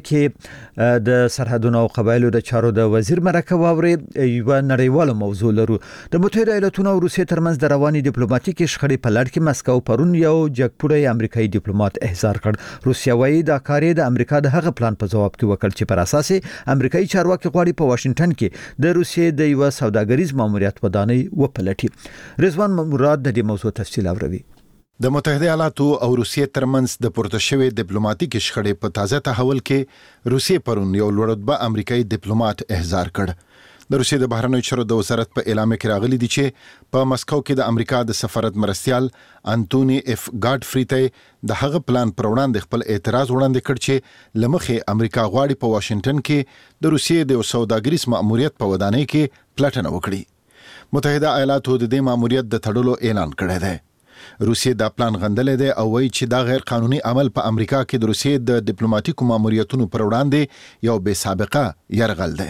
Speaker 2: کې د سرحدونو او قبایلو د چارو د وزیر مرکه واوري یو نړیواله موضوع لرو. د متحده ایالاتونو او روسیې ترمنځ د رواني ډیپلوماټیکي شخړې په لړ کې مسکو پرون یو جګپوړی امریکایي ډیپلوماټ احضار کړ. روسیا وايي دا کار د امریکا د هغه پلان په جواب کې وکړ چې پر اساس امریکایي چارواکي غواړي په واشنگټن کې د روسیې د یو سوداګریز ماموریت ودانۍ وپلټي. رضوان مراد د دې موضوع تفصیل اوري.
Speaker 7: د متحده ایالاتو او روسیې ترمنځ د پورته شوې ډیپلوماټیکي شخړې په تازه تحول کې روسیې پرون یو لوړرتبه امریکایي ډیپلوماټ احضار کړ. د روسیې د بهرنیو چارو د وزارت په اعلان کې راغلي دي چې په مسکو کې د امریکا د سفارت مرستیال انټونی اف ګاډفری ته د هغه پلان پر وړاندې خپل اعتراض وړاندې کړ چې لمخې امریکا غواړي په واشنگټن کې د روسیې د سوداګریز ماموریت په ودانۍ کې پلټنه وکړي. متحده ایالاتو د دې ماموریت د تړلو اعلان کړی دی. روسیې دا پلان غندلې دی او وایي چې دا غیر قانوني عمل په امریکا کې د روسیې د ډیپلوماټیکو ماموریتونو پر وړاندې یو بې سابقه يرغل دی.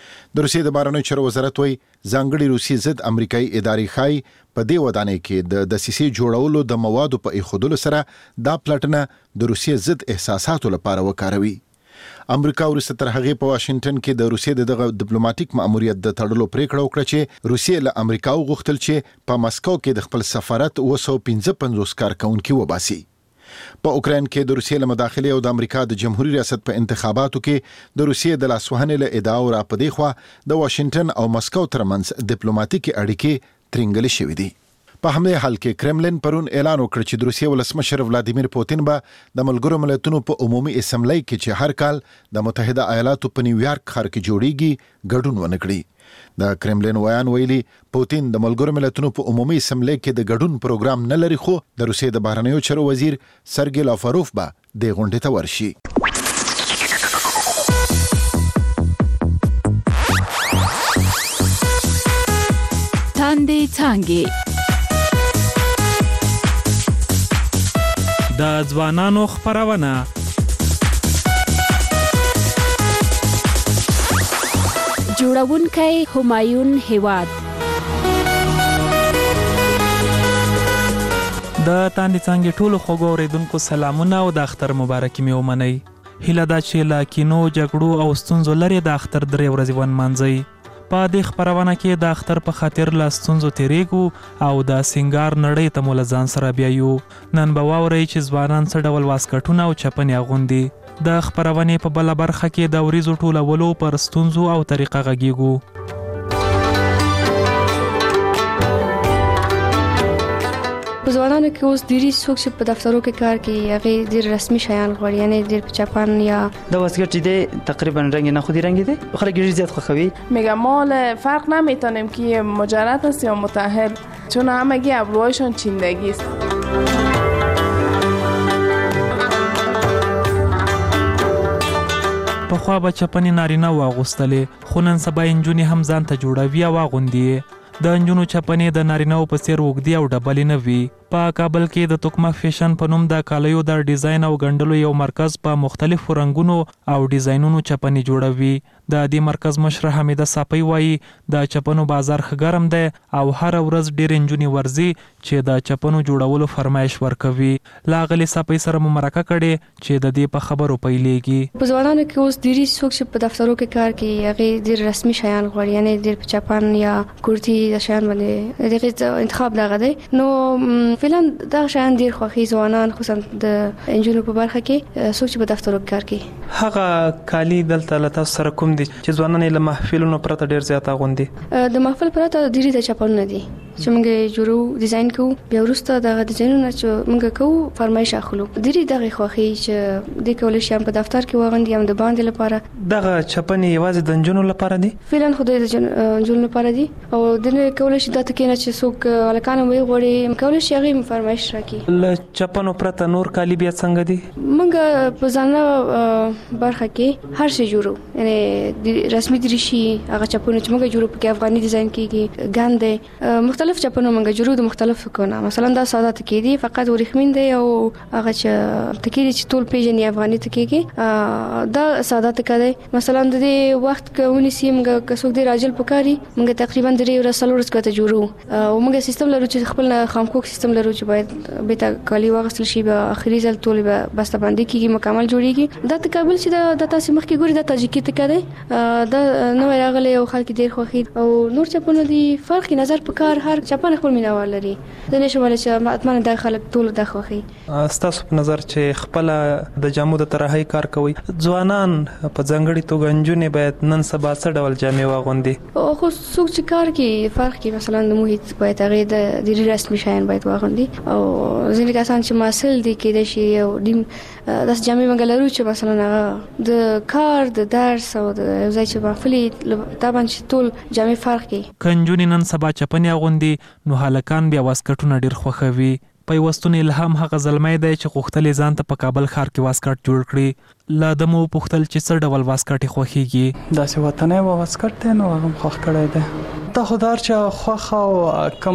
Speaker 7: د روسیې د بهرنیو چارو وزارت وایي ځانګړي روسي ضد امریکایي ادارې ښایي په دې ودانۍ کې د دسیسې جوړولو د موادو په ایښودلو سره دا پلټنه د روسیې ضد احساساتو لپاره وکاروي. امریکا ورسته تر هغه په واشنگټن کې د روسیې دغه ډیپلوماټیک ماموریت د تړلو پریکړه وکړه چې روسیې له امریکا وغوښتل چې په مسکو کې د خپل سفارت اوه سوه پنځه پنځوس کارکونکي وباسي. په اوکراین کې د روسیې له مداخلې او د امریکا د جمهوریت ریاست په انتخاباتو کې د روسیې د لاسوهنې له ادعاو را پدې خوا د واشنگټن او مسکو ترمنځ ډیپلوماټیکي اړیکې ترنګلې شوې دي. په همدې حال کې کرملین پرون اعلان وکړ چې د روسیې ولسمشر ولادیمیر پوتین به د ملګرو ملتونو په عمومي اسمبلی کې چې هر کال د متحده ایالاتو په نیویارک ښار کې جوړیږي ګډون ونه کړي. د کرملین ویان ویلي پوتین د ملګرو ملتونو په عمومي اسمبلی کې د ګډون پروګرام نه لري، خو د روسیې د بهرنیو چارو وزیر سرګی لاوروف به د غونډې ته ورشي.
Speaker 19: تاندې څانګې
Speaker 20: د ځوانانو خبرونه
Speaker 19: جوړونکی همایون هیواد
Speaker 20: د تاندې څانګې ټولو خوږو اوریدونکو سلامونه او د اختر مبارکي مې ومنئ. هیله ده چې له کینو جګړو او ستونزو لرې د اختر درې ورځې ونمانځئ. په دې خبرونه کې د اختر په خاطر له ستونزو تیریږو او د سینګار نړۍ ته مو له ځان سره بیایو. نن به واورئ چې ځوانان څه ډول واسکټونه او چپنې اغوندي. د خبرونې په بله برخه کې د وریځو ټولولو پر ستونزو او طریقه غږیږو.
Speaker 21: په ځوانانو کې اوس ډېری څوک چې په دفترو کې کار کوي هغې ډېر رسمي شیان غواړي، یعنې ډېر په چپن یا
Speaker 22: د واسکټ دی تقریبا رنگ نخودی رنگی دی خیلی ډېر زیاد خوښوي.
Speaker 23: میگم مال فرق نمیتونیم که مجرد است یا مطهر، چون همگی ابروهایشان چیندگی است.
Speaker 20: پخوا به چپنې نارینه واغوستلې، خو نن سبا نجونې هم ځان ته جوړوي او اغوندي. د نجونو چپنې د نارینه‌و په څیر اوږدې او ډبلې نه وي. په کابل کې د توکمه فیشن په نوم د کالیو د ډیزاین او ګنډلو یو مرکز په مختلفو رنګونو او ډیزاینونو چپنې جوړوي. د دې مرکز مشره حمیده صافی وایي د چپنو بازار ښه ګرم دی او هر ورځ ډېرې نجونې ورځي چې د چپنو جوړولو فرمایش ورکوي. له هغلې صافی سره مو مرکه کړې چې د دې په خبرو پیلېږي.
Speaker 21: په ځوانانو کې اوس ډېری څوک چې په دفترو کې کار کوي هغې ډېر رسمي شیان غواړي، یعنې ډېر په چپن یا کورتي د شیان باندې دغه انتخاب دغه دی. نو فعلا دا شیان ډېر خوښي ځوانان خصوصا د انجونو په برخه کې څوک چې په دفترو کې کار کوي.
Speaker 20: هغه کالي دلته له تاسو سره کوم دي چې ځوانان یې له محفلونو پرته ډېر زیات اغوندي؟
Speaker 21: د محفل پرته ډېرې د چپنونه دي چې موږ یې جوړو، ډیزاین کوو، بیا وروسته دغه ډیزاینونه چې موږ کوو فرمایش اخلو. ډېرې دغې خوښي چې دوی کولی شي هم په دفتر کې واغوندي هم د باندې لپاره.
Speaker 20: دغه چپنې یوازې د نجونو لپاره دي؟
Speaker 21: فعلا خو د نجونو لپاره دي او دوی کولی شي دا ته کېنه چې څوک هلکان هم وغواړي کولی شي هغې هم فرمایش راکړي.
Speaker 20: له چپنو پرته نور کالي بیا څنګه دي؟
Speaker 21: موږ په ځانله برخه کې هر شی جوړو، یعنې رسمي دریشي هغه چپنې چې موږ جوړو پکې افغاني ډیزاین کېږي، ګاندې، مختلف چپنو موږ جوړو د مختلف کونه مثلا دا ساده تکې دي فقط ورېخمین دی او هغه چې تکې چې ټول پیژنې افغاني تکې دا ساده تکې دی مثلا د دې وخت کونی سیم کڅوک دی راجل پکاري موږ تقریبا درې ورځې ورځ کته جوړو او موږ سیستم لرو چې خپل خامکوک سیستم لرو چې باید به تا کالی واغسل شي به اخري ځل ټول به بس باندې کیږي مکمل جوړیږي دا تکابل چې د تاسو مخ کې ګوري د تاجیکی تکې دی دا نو راغلی او خلک ډیر خوښي او نور چپنو دی فرق نظر په کار هر چپن خپل مینوال لري د نشمول چې اتمنه د خلک ټول د خوښي
Speaker 20: ستاسو په نظر چې خپل د جامو د طرحي کار کوي ځوانان په ځنګړي توګه نجونې باید نن سبا څه ډول جامې واغوندي
Speaker 21: او خو څوک چې کار کوي فرق کوي مثلا د محیط باید هغه د د رسمي شایان باید واغوندي او ځینې کسان چې مسل دي کې د شي او دیم داس جامې منګلرو چې مثلا د کار د درس او د ځای چې محفلي طبعا چې ټول جامې فرق کوي
Speaker 20: کنجونی نن سبا چپنې اغوندي نو هلکان بیا واسکټونه ډیر خوښوي پیوستون الهام هغه زلمۍ دی چې غوښتلې ځان ته په کابل ښار کې واسکټ جوړ کړي لا دمو پوښتل چې څه ډول واسکټ خوښیږي
Speaker 1: داسې وطني واسکټ دی نو هغه خوښ کړی دی دا خدار چې خوخه او کم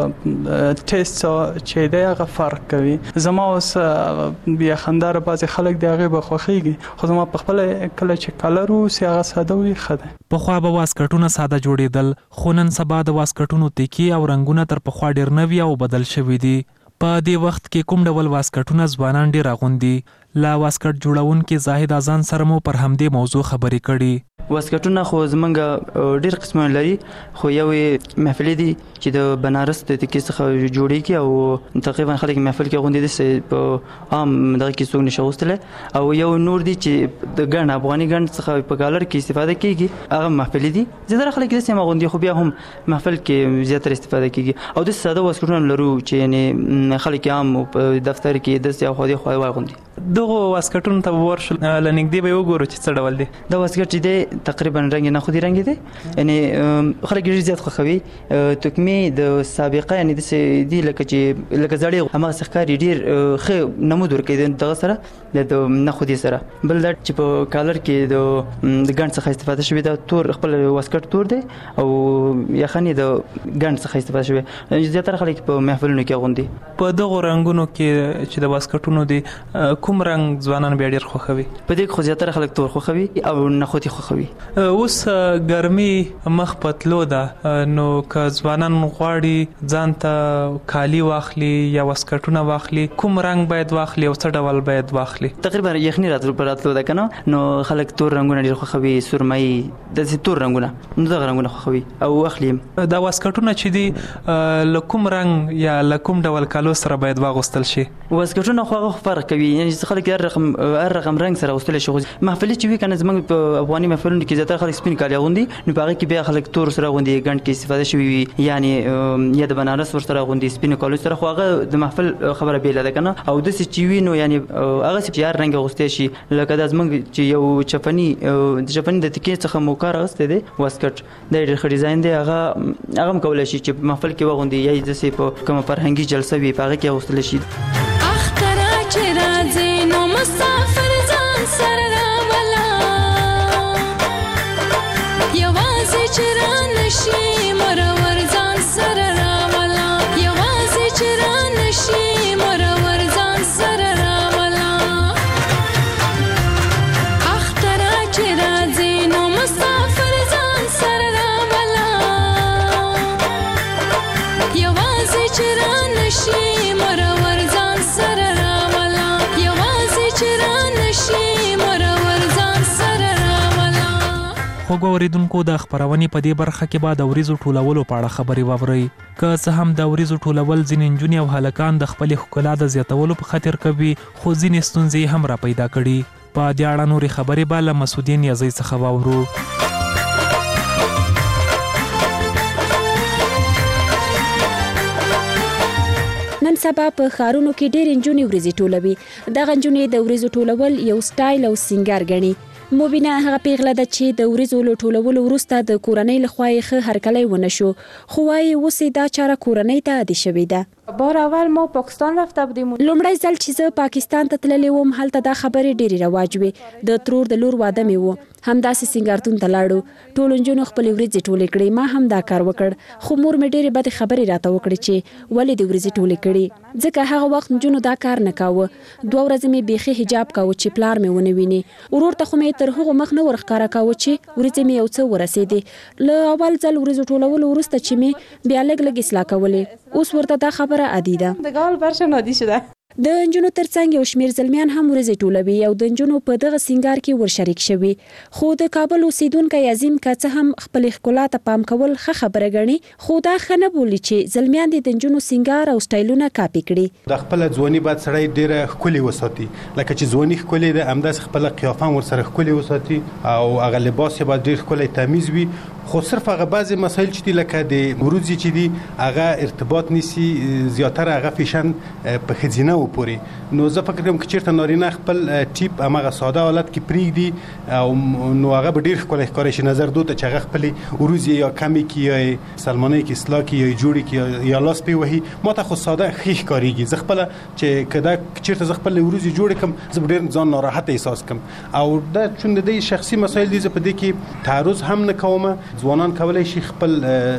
Speaker 1: ټیسټ چې دی هغه فرق کوي زما اوس بیا خندار بعضی خلک دی هغه به خوښیږي خو زما په خپل کله چې کلر وو سی هغه ساده وي خده
Speaker 20: په خو به واسکټونه ساده جوړیدل خو نن سبا د واسکټونو تکی او رنگونه تر په خوا ډیر نوي او بدل شوي دي په دې وخت کې کوم ډول واسکټونه ځوانان ډیر اغوندي لا واسکټ جوړونکي زاهد اذان سره مو پر همدې موضوع خبرې کړي
Speaker 22: واسکټونه خو زمونږ ډیر قسمونه لري خو یو محفل دي چې د بنارس د تکي څخه جوړیږي او تقریبا خلک محفل کې غونډې دي په عام دغه کې څنګه نشوستله او یو نور دي چې د ګڼ افغاني ګڼ څخه په کالر کې استفاده کیږي هغه محفل دي زیاتره خلک د سیمه غونډې خو بیا هم محفل کې زیاتره استفاده کیږي او د ساده واسکټونه لرو چې یعنی خلک عام په دفتر کې د سیاحت خو دی خو غونډې
Speaker 20: دغه واسکټونو ته ورشل لنګدي به وګورو چې څه ډول دي
Speaker 22: دا واسکټ دی تقریبا رنگ نه خودي رنگ دي یعنی خلک ډیر زیات خوښوي تکمه د سابقه یعنی د دې لکه چې لکه زړی هم څخکاري ډیر خې نمود ورکې دغه سره د نه خودي سره بل دا چې په کالر کې د د ګڼ څخه استفاده شوی دا تور خپل واسکټ تور دی او یخني د ګڼ څخه استفاده شوی زیاتره خلک په محفلونو کې غوندي
Speaker 20: په دغه رنگونو کې چې د واسکټونو دي کوم رنگ ځوانان بیا ډیر خوښوي
Speaker 22: په دې خو زیاتره خلک تور خوښوي او نه خودي خوښوي
Speaker 20: اوس ګرمي مخ پتلو ده نو که ځوانان غواړي ځان ته کالی واخلي یا واسکټونه واخلي کوم رنگ باید واخلي او څه ډول باید واخلي
Speaker 22: تقریبا یخني راتلو پر راتلو ده کنه نو خلک تور رنگونه ډیر خوښوي سرمایي د تور رنگونه نو دغه رنگونه خوښوي او اخلي
Speaker 20: دا واسکټونه چې دي لکوم رنگ یا لکوم ډول کالو سره باید واغوستل شي
Speaker 22: واسکټونه خو فرق کوي یعنی خلک هر رقم هر رقم رنگ سره واغوستل شي محفل چې وی کنه زمونږ په افغاني محفلونو کې زیاتره خلک سپین کالي غوندي نو په هغه کې بیا خلک تور سره غوندي ګڼ کې استفاده شوی یعنی یا د بنارس ور سره غوندي سپین کالو سره خو هغه د محفل خبره بیل ده کنه او د سی چوي نو یعنی هغه چې هر رنگ غوسته شي لکه د زمونږ چې یو چپنی د چپنی د تکې څخه مو کار غسته دي واسکټ د ډېر ډیزاین دی هغه هغه کولای شي چې محفل کې وغوندي یا د سی په کوم فرهنګي جلسه وي په هغه کې غوستل شي
Speaker 3: اختر چې راځي نو مسافر ځان سره راولا یوازې چې را نشي مرور ځان سره راولا یوازې چې را نشي مرور ځان سره راولا اختر چې راځي نو مسافر ځان سره راولا یوازې چې را نشي مرور ځان سره راولا یوازې چې را نشي مرور ځان سره راولا.
Speaker 20: خوږو اوریدونکو د خبرونې په دې برخه کې به د وریځو ټولولو په اړه خبرې واورئ که څه هم د وریځو ټولول ځینې نجونې او هلکان د خپلې ښکلا د زیاتولو په خاطر کوي خو ځینې ستونزې هم را پیدا کړي په دې اړه نورې خبرې به له مسعودین نیازی څخه واورو.
Speaker 19: نن سبا په ښارونو کې ډېر نجونې وریځې ټولوي دغه نجونې د وریځو ټولول یو سټایل او سینګار ګڼي. مبینه هغه پیغله ده چې د وریځو له ټولولو وروسته د کورنۍ لخوا یې ښه هرکلی ونه شو خو وایي اوس دا چاره کورنۍ ته عادي شوې ده.
Speaker 6: بار اول ما پاکستان رفته بودیم.
Speaker 19: لومړی ځل چې زه پاکستان ته تللی وم هلته دا خبرې ډېرې رواج وې. د ترور د لور واده مې و، همداسې سینګارتون ته لاړو، ټولو نجونو خپلې وریځې ټولې کړې. ما هم دا کار وکړ، خو مور مې ډېرې بدې خبرې راته وکړې چې ولې دې وریځې ټولې کړې، ځکه هغه وخت نجونو دا کار نه کاوه. دوه ورځې مې بیخي حجاب کاوه چې پلار مې ونه ویني. ورور ته خو مې تر هغو مخ نه ورښکاره کاوه چې وریځې مې یو څه ورسېدې. له اول ځل وریځو ټولولو وروسته چې مې بیا لږ لږ اصلاح کولې، اوس ورته دا خبره عادي ده.
Speaker 6: دیگه حال برشان عادی شده.
Speaker 19: د نجونو ترڅنګ یو شمیر زلمیان هم ورځې ټولوي او د نجونو په دغه سینګار کې ورشریک شوي. خو د کابل اوسیدونکی عظیم که څه هم خپلې ښکلا ته پام کول ښه خبره ګڼي، خو دا ښه نه بولي چې زلمیان دې د نجونو سینګار او سټایلونه کاپي کړي.
Speaker 8: د خپله ځواني باید سړی ډېره ښکلې وساتي، لکه چې ځواني ښکلې ده همداسې خپله قیافه هم ورسره ښکلې وساتي او هغه لباس یې باید ډېر ښکلی تمیز وي. خو صرف هغه بعضې مسایل چې دي لکه د وروځې چې دي هغه ارتباط نیسي، زیاتره هغه فیشن په ښځینهو پورې. نو زه فکر کوم که چېرته نارینه خپل ټیپ هماغه ساده حالت کې پرېږدي او نو هغه به ډېر ښکلی ښکاری شي نظر دو ته چې هغه خپلې وروځې یا کمې کړي یا سلمانۍ کې اصلاح کړي یا جوړې کړي یا لاس پرې وهي. ما ته خو ساده ښې ښکارېږي. زه خپله چې که دا چېرته زه خپلې وروځې جوړې کړم زه به ډېر ځان ناراحته احساس کړم. او دا چون د دې شخصي مسایل دي زه په دې کې تعرض هم نه کوم. ځوانان کولی شي خپل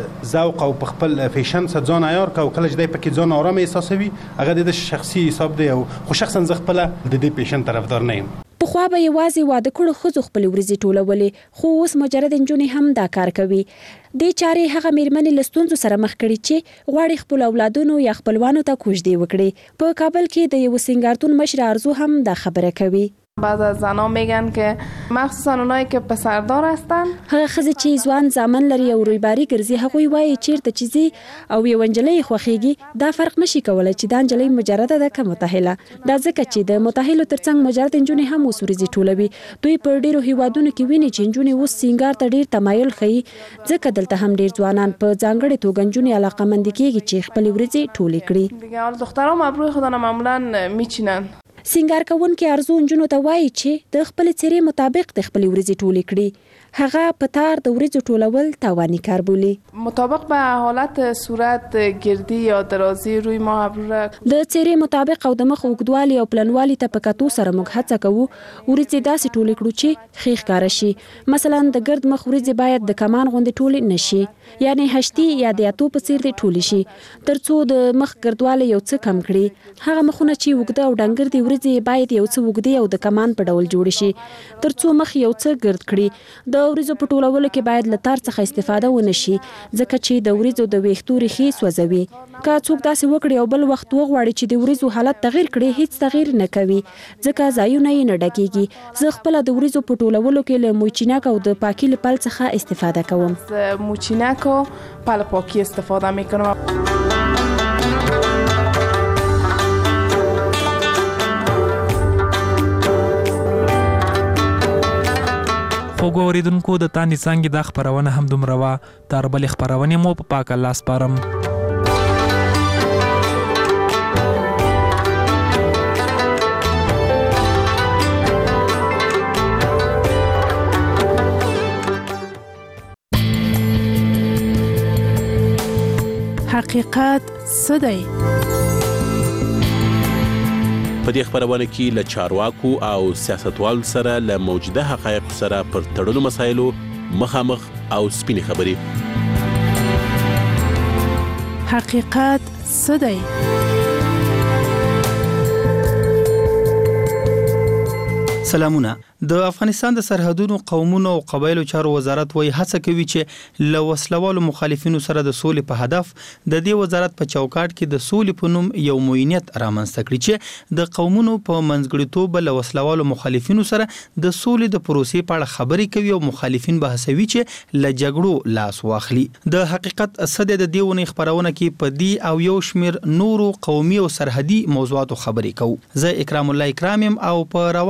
Speaker 8: ذوق او په خپل فیشن سره ځان عیار کړي او کله چې دی پکې ځان آرام احساسوي هغه د شخصي حساب دی. او خو شخصا زه خپله د دې فیشن طرفدار نه یم.
Speaker 19: پخوا به یوازې واده کړو ښځو خپلې وریځې ټولولې، خو اوس مجرد نجونې هم دا کار کوي. دې چارې هغه میرمنې له ستونزو سره مخ کړي چې غواړي خپل اولادونو یا خپلوانو ته کوژدې وکړي. په کابل کې د یو سینګارتون مشر ارزو هم دا خبره کوي.
Speaker 23: بعض از زنها میگن که مخصوصا اونایی که پسردار هستن،
Speaker 19: هغه ښځې چې ځوان زامن لري او رویباري ګرځي هغوی وایي چیرته چې ځي او یو نجلۍ خوښیږي دا فرق نشي کولی چې دا نجلۍ مجرده ده که متأهله. دا ځکه چې د متأهلو ترڅنګ مجرد نجونې هم اوس وریځې ټولوي. دوی په ډېرو هیوادونو کې ویني چې نجونې اوس سینګار ته ډېر تمایل ښیي، ځکه دلته هم ډېر ځوانان په ځانګړې توګه نجونې علاقه‌مندې کېږي چې خپلې وریځې ټولې کړي.
Speaker 23: دیگه حال دخترام ابروی خودن معمولا میچینن.
Speaker 19: سینګار کوونکي ارزو نجونو ته وایي چې د خپلې څېرې مطابق د خپلې وریځې ټولې کړي. هغه په تار د وریځو ټولول تاواني کار بولي.
Speaker 23: مطابق به حالت صورت گردی یا درازی روی ماه ابرو را
Speaker 19: د څېرې مطابق او د مخ اوږدوالي او پلنوالي ته په کتو سره موږ هڅه کوو وریځې داسې ټولې کړو چې ښې ښکاره شي. مثلا د ګرد مخ وریځې باید د کمان غوندې ټولې نه شي، یعنی هشتي یا د اتو په څېر دې ټولې شي، تر څو د مخ ګردوالی یو څه کم کړي. هغه مخونه چې اوږده او ډنګر دي وریځې باید یو څه اوږدې او د کمان په ډول جوړې شي تر څو مخ یو څه ګرد کړي. د وریځو په ټولولو کې باید له تار څخه استفاده ونه شي ځکه چې د وریځو د ویښتو ریښې سوځوي. که څوک داسې وکړي او بل وخت وغواړي چې د وریځو حالت تغیر کړي هیڅ تغیر نه کوي ځکه ځایونه یې نه ډکېږي. زه خپله د وریځو په ټولولو کې له موچینک او د پاکي له پل څخه استفاده کوم.
Speaker 23: موچینک و پل پاکی استفاده میکنم.
Speaker 20: خوږو اوریدونکو د تاندې څانګې دا خپرونه هم دومره وه. تر بلې خپرونې مو په پاک الله سپارم.
Speaker 9: حقیقت څه دی؟
Speaker 24: په دې خبرونه کې له چارواکو او سیاستوالو سره له موجوده حقایقو سره پر تړلو مسایلو مخامخ او سپینې خبرې.
Speaker 9: حقیقت څه دی؟
Speaker 25: سلامونه. د افغانستان د سرحدونو قومونو او قبایلو چارو وزارت وایي هڅه کوي چې له وسلوالو مخالفینو سره د سولې په هدف د دې وزارت په چوکاټ کې د سولې په نوم یو موینیت رامنځته کړي چې د قومونو په منځګړیتوب له وسلوالو مخالفینو سره د سولې د پروسې په اړه خبرې کوي او مخالفین به هڅوي چې له جګړو لاس واخلي. د حقیقت څه د دې ونې خبرونه کې په دې او یو شمیر نورو قومي او سرحدي موضوعاتو خبرې کوو. زه اکرام الله اکرام او په روانه خبرونه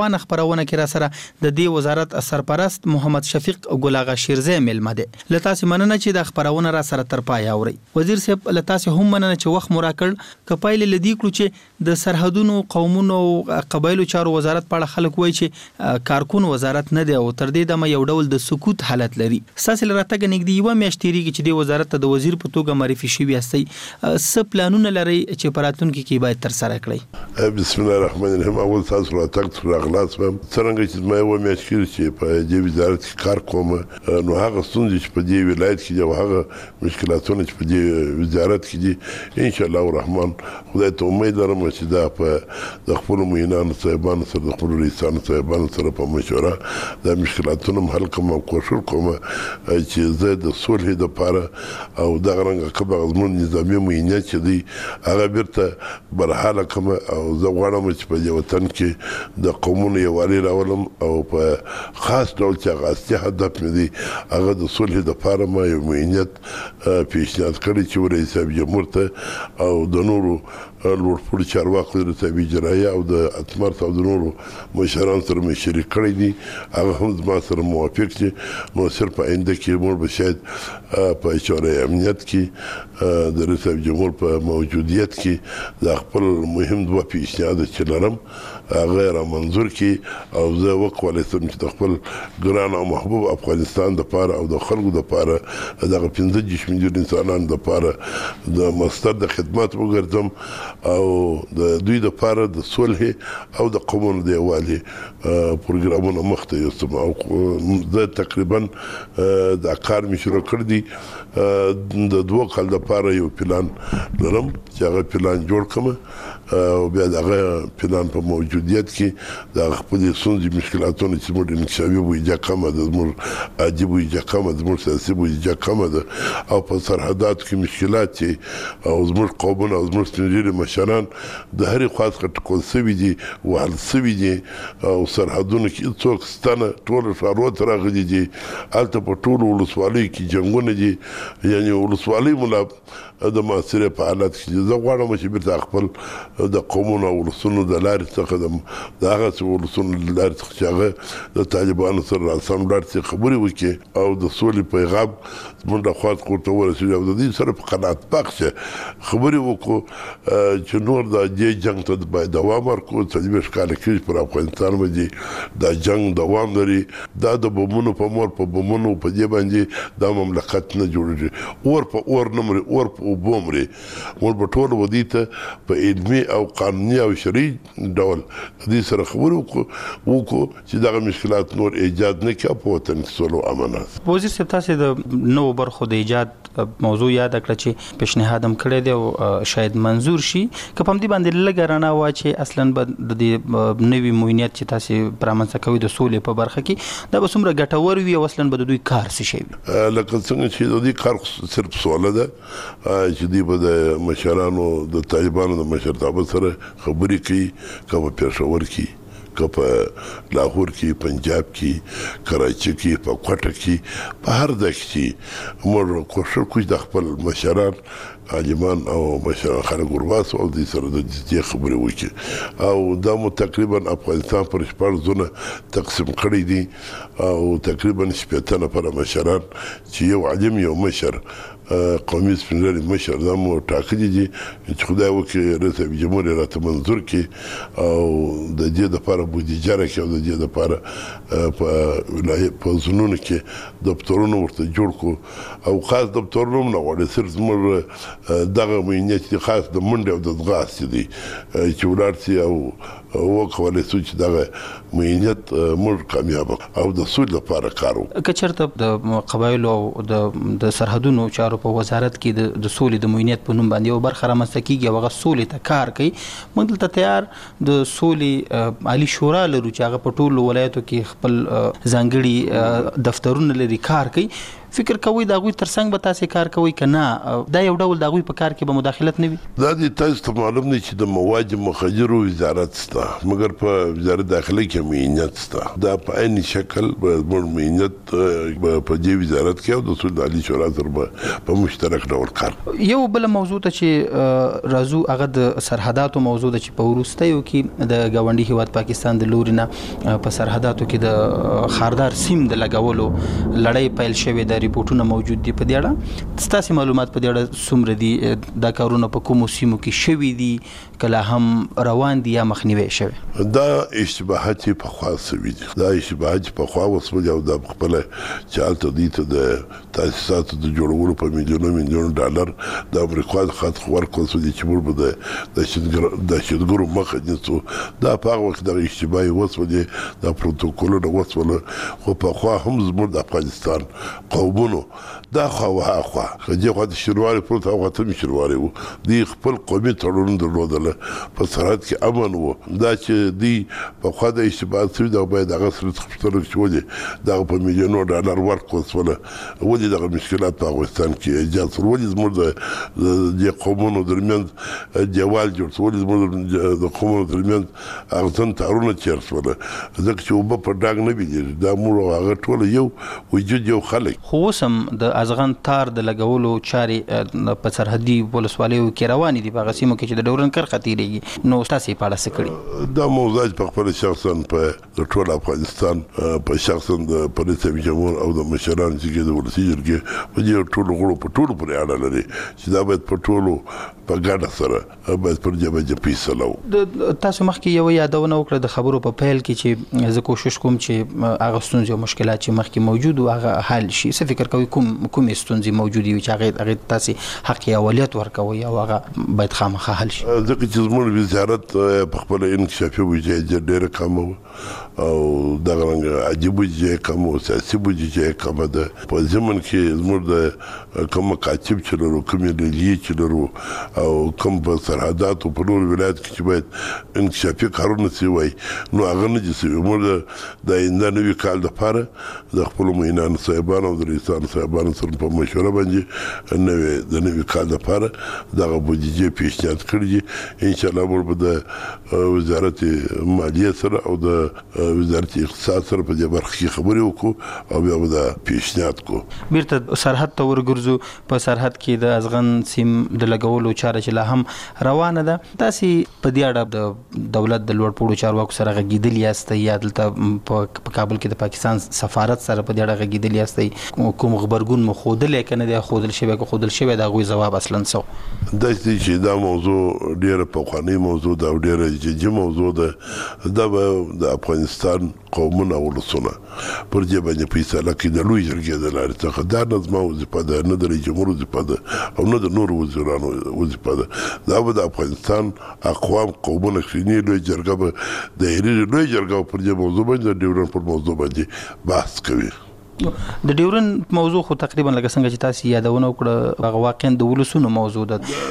Speaker 25: خبرونه کې را سره د دې وزارت سرپرست محمد شفیق ګل اغا شیرزی ملمه ده. لتاسې مننه چې د خبرونه را سره تر پای اوري. وزیر صاحب لتاسې هم مننه چې وخت مو راکړ. کپایل لدی کړو چې د سرحدونو قومونو او قبایلو چارو وزارت په اړه خلک وایي چې کارکون وزارت نه دی او تر دې دمه یو ډول د سکوت حالت لري. ساسل راتګ نګدي یو میاشت تیریږي چې د وزارت ته د وزیر په توګه معرفي شوی یاستئ. څه پلانونه لري چې په راتلونکي کې باید تر سره کړئ؟
Speaker 4: بسم الله الرحمن الرحیم. اول تاسو راتګ تر اغلاس هم څنګه چې ما یو میاشت کې چې په دې وزارت کې کار کوم نو هغه ستونزې چې په دې ولایت کې او هغه مشکلاتونه چې په دې وزارت کې دي ان شاء الله الرحمن خدای ته امید لرم چې دا په د خپل مینانو صاحبانو سره د خپل رئیسانو صاحبانو سره په مشوره د مشکلاتونو حل کوم او کوشش کوم چې زه د صلح لپاره او د غرنګ کبه غزمون نظامی مینیت چې دی هغه بیرته برحاله کوم او زه غواړم چې په دې وطن کې د قومونو یووالي راولم او په خاص ډول چې هغه اصلي هدف مې دی هغه د صلح لپاره ما یو مینیت پیشنهاد کړی چې رئیس جمهور ته او د نورو لوړپوړي چارواکو د تابع اجرایه او د اتمرت او د نورو مشرانو سره مې شریک کړی دي. هغه هم زما سره موافق دي. نو صرف آینده کې موږ به شاید په اشاره امنیت کې د رئیس جمهور په موجودیت کې د خپل مهم دوه پیشنهاد چې لرم هغه را منظور کړي او زه وکولای شم چې د خپل ګران او محبوب افغانستان دپاره او د خلکو دپاره دغه پنځه دېرش میلیون انسانانو دپاره د مستر د خدمات وګرځم او د دوی لپاره د صلح او د قومونو د یووالي پروګرامونه مخته یوسم او زه تقریبا دا کار مې شروع کړی دی. د دوه کال لپاره یو پلان لرم چې هغه پلان جوړ کړم او بیا دغه پلان په موجودیت کې د خپل ستونزې مشکلاتونه چې موږ انکشافي بودیجه کمه ده زموږ عادي بودیجه کمه ده زموږ سیاسي بودیجه کمه ده او په سرحداتو کې مشکلات چې او زموږ قومونه او زموږ سپین ږیري مشران د هرې خوا څخه ټکول سوي دي وهل سوي دي او سرحدونو کې هېڅوک ستنه ټوله ښارونو ته راغلي دي. هلته په ټولو ولسوالیو کې جنګونه دي یعنې ولسوالۍ ملا د معاصرې په حالت کې زه غواړم چې بیرته خپل د قومونو او ولسونو د لارې څخه د هغه ولسونو له لارې څخه چې هغه د طالبانو سره راسم لارې څخه خبرې وکړي او د سولې پیغام زموږ د خوا څخه ورته ورسېږي او د دې سره په قناعت بخشه خبرې وکړو چې نور د دې جنګ ته باید دوام ورکړو. څلوېښت کاله کېږي پر افغانستان باندې دا جنګ دوام لري. دا د بمونو په مور په بمونو په دې باندې دا مملکت نه جوړېږي. اور په اور نه مري اور په اوبو مري. موږ به ټول ودې ته په علمي او قانوني او شرعي ډول دې سره خبرې وکړو وکړو چې دغه مشکلات نور ایجاد نه کړي په وطن کې سولو امن راشي.
Speaker 25: وزیر صاحب تاسې د نوو برخو د ایجاد موضوع یاد کړه چې پیشنهاد هم کړی دی او شاید منظور شي که په همدې باندې لږه رڼا واچي اصلا به د دې نوي موینیت چې تاسې پرامنځته کوئ د سولې په برخه کې دا به څومره ګټور وي او اصلا به د دوی کار څه شی وي؟
Speaker 4: لکه څنګه چې د دې کار صرف سوله ده چې دوی به د مشرانو د طالبانو د مشرتابه سره خبرې کوي که په پېښور کې که په لاهور کې پنجاب کې کراچي کې په کوټه کې په هر ځای کې موږ کوشش کوو د خپل مشران عالمان او مشران خلک ورباسو او دوی سره د دې خبرې وکړي او دا مو تقریبا افغانستان پر شپږ زونه تقسیم کړی دي او تقریبا شپېته نفره مشران چې یو عالم یو مشر قومي سپین ږیري مشر دا مو ټاکلي دي چې خدای وکړي رئیس جمهور یې راته منظور کړي او د دې دپاره بودیجه راکړي او د دې دپاره په په ځنونو کې دفترونه ورته جوړ کړو او خاص دفترونه هم نه غواړي صرف زموږ دغه مینیت دي خاص د منډې او د ځغاستې دي چې ولاړ سي او وکولی شو چې دغه مینیت موږ کامیاب او د سولې لپاره کار وکړو.
Speaker 25: که چېرته د قبایلو او د سرحدونو چارو په وزارت کې د سولې د مینیت په نوم باندې یو برخه رامنځته کېږي او هغه سولې ته کار کوي موږ دلته تیار د سولې عالي شورا لرو چې هغه په ټولو ولایتو کې خپل ځانګړي دفترونه لري کار کوي فکر کوي دا غوي ترڅنګ به تاسو کار کوي کنه دا یو ډول دا غوي په کار کې به مداخلت نه وي؟
Speaker 4: دا د تاسو ته معلوم دی چې د مواد مخدرو وزارت ستا مګر په وزارت داخله کې مینت ستا دا په عین شکل به مینت په دې وزارت کې او د سود علي شورا سره په مشترک ډول کار.
Speaker 25: یو بل موضوع ته چې راځو هغه د سرحداتو موضوع ده چې په وروستیو کې د ګاونډي هیواد پاکستان د لوري نه په سرحداتو کې د خاردار سیم د لګولو لړۍ پیل شوې د ریپورتونو موجود دي. په دې اړه ستاسو معلومات په دې اړه څومره دي؟ دا کارونه په کومو سیمو کې شوي دي کله هم روان دي یا مخنیوي شوي؟
Speaker 4: دا اشتباهات په خوا سوي دي دا اشتباهات په خوا وسول او د خپل چالت دي ته د تاسیسات د جوړولو په میلیونونو میلیون ډالر د امریکا د خاط خبر کوڅو دي چې موږ به د شتګر د شتګرو مخه نیسو. دا په وخت د اشتباهي وسول دي د پروتوکولونو وسول خو په خوا هم زموږ د افغانستان قومونو دا خو واه خو چې خو د شروعي پروت او ته شروعي وو دی خپل قومي تړون درلودل په سرحد کې امن وو. دا چې دی په خوا د اشتباهات سوي دا باید هغه سره خپل شوې دا په میلیونو ډالر ورکوسول ولې دغه مشکلات په افغانستان کې ایجاد شول ولې زموږ د قومونو درمیان دیوال جوړ شو ولې زموږ د قومونو درمیان هغه تارونه چیر شول ځکه چې وب په ډاګ نه بيدل دا موږ هغه ټول یو وجود یو خلک.
Speaker 25: خو سم د ازغن تار د لګولو چاري په سرحدي ولسوالیو کې روان دي په غسیمو کې چې د ډورن کر خطرېږي نو تاسو په اړه څه کړی؟
Speaker 4: دا موضوع په خپل شخصا په ټول افغانستان په شخصا د پولیس جمهور او د مشرانو چې د ولسی جرګې په دې ټول غړو په ټول پورې اړه لري چې دا باید په ټولو په ګډه سره باید پر جبه جپی سلو.
Speaker 25: د تاسو مخکې یو یادونه وکړه د خبرو په پیل کې چې زه کوشش کوم چې هغه ستونزې او مشکلات چې مخکې موجود او هغه حل شي. څه فکر کوي کوم کوم ستونزې موجود وي چې هغه هغه تاسو حق اولویت ورکوي او هغه باید خامخا حل شي؟
Speaker 4: ځکه چې زموږ وزارت په خپل انکشافي وجه ډېر کم او دا څنګه عجیب وجه کم او سیاسي وجه کم ده په زمون کې زموږ د کوم کاتب چلو کوم للی چلو او کوم په سرحداتو په نور ولایت کې چې باید انکشافي کارونه سی وای نو هغه نه دي سوي. موږ د اندنوي کال د پاره د خپل مینان صاحبانو او د رئیسانو صاحبانو سره په مشوره باندې نوې د نوې کال د پاره دغه بودیجه پیشنهاد کړی ان شاء الله موږ د وزارت مالیه سره او د وزارت اقتصاد سره په دې برخه کې خبرې وکړو او بیا د پیشنهاد کو.
Speaker 25: بیرته سرحد ته ورګرځو. په سرحد کې د ازغن سیم د لګولو چاره چې لا هم روانه ده تاسو په دې اړه د دولت د لوړ پوړو چارواکو سره غږیدل یاست یا دلته په کابل کې د پاکستان سفارت سره په دې اړه غږیدل یاست کوم خبرګون مو خودل کنه د خودل شوی کو خودل شوی دا غوي جواب اصلا سو
Speaker 4: د چې دا موضوع ډیره په قانوني موضوع دا ډیره جدي موضوع ده د افغانستان قومونه ولسونه پر دې باندې فیصله کې د لوی جرګې د لارې څخه دا نظم وظیفه ده نه د جمهور وظیفه ده او نه د نور وزیرانو وظیفه ده. دا به د افغانستان اقوام قومونه خینی لوی جرګه به د لوی جرګه پر دې موضوع باندې د ډیورن پر موضوع باندې بحث کوي.
Speaker 25: د ډیورن موضوع خو تقریبا لکه څنګه چې تاسو یادونه وکړه هغه واقعا د ولسونو موضوع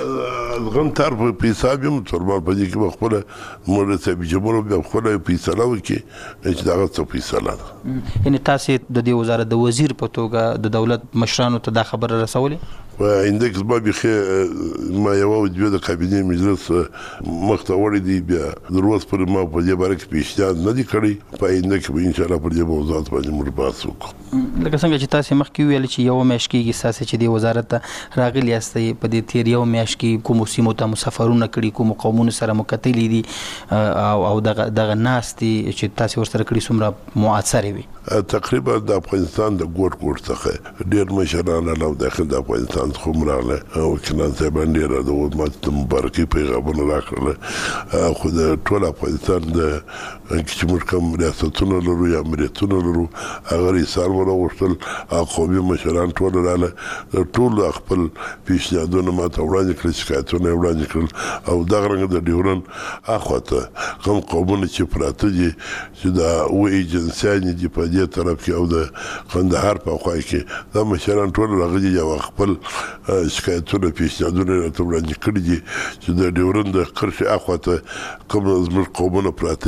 Speaker 25: ده
Speaker 4: غن تر په حساب یم ترمن په دې کې خپل مرتب جمهور به خپل فیصله وکړي چې دا څه فیصله ده.
Speaker 25: یعنی تاسو د دې وزارت د وزیر په توګه د دولت مشرانو ته دا خبره رسولې؟
Speaker 4: و اندکس ما بخي ما یو د د کابینه مجلس مختوري دی بیا دروس پر ما په دې باره کې پیشنهاد نه دی کړی په اندکس به ان شاء الله پر دې موضوعات باندې مرباط وکړو.
Speaker 25: لکه څنګه چې تاسو مخکې ویل چې یو میاشت کې تاسو چې د وزارت ته راغلی یاستئ په دې تیر یو میاشت کې کوم سیمو ته مسافرونه کړي کوم قومونو سره مکتلې دي او او دغه دغه ناستي چې تاسو ورسره کړي څومره مؤثر وي؟
Speaker 4: تقریبا د افغانستان د ګوټ ګوټ څخه ډېر مشران له داخل د افغانستان څخه راغله او کله چې باندې را د حکومت مبارکي پیغامونه راکړل خو د ټول افغانستان د چې موږ کوم ریاستونو لرو یا امریتونو لرو هغه رئیسان ولا وشتل قومي مشران ټول رااله ټول خپل پیشنهادونه ماته وړاندې کړل شکایتونه وړاندې کړل او دا غرنګ د ډیورن اخوته کوم قومونه چې پراته دي چې دا و ایجنسیان دي په دې طرف کې او د قندهار په خوا کې دا مشران ټول راغلي یو خپل شکایتونه پیشنهادونه راته وړاندې کړي دي چې د ډیورن د کرښې اخوته کوم زموږ قومونه پراته دي چې په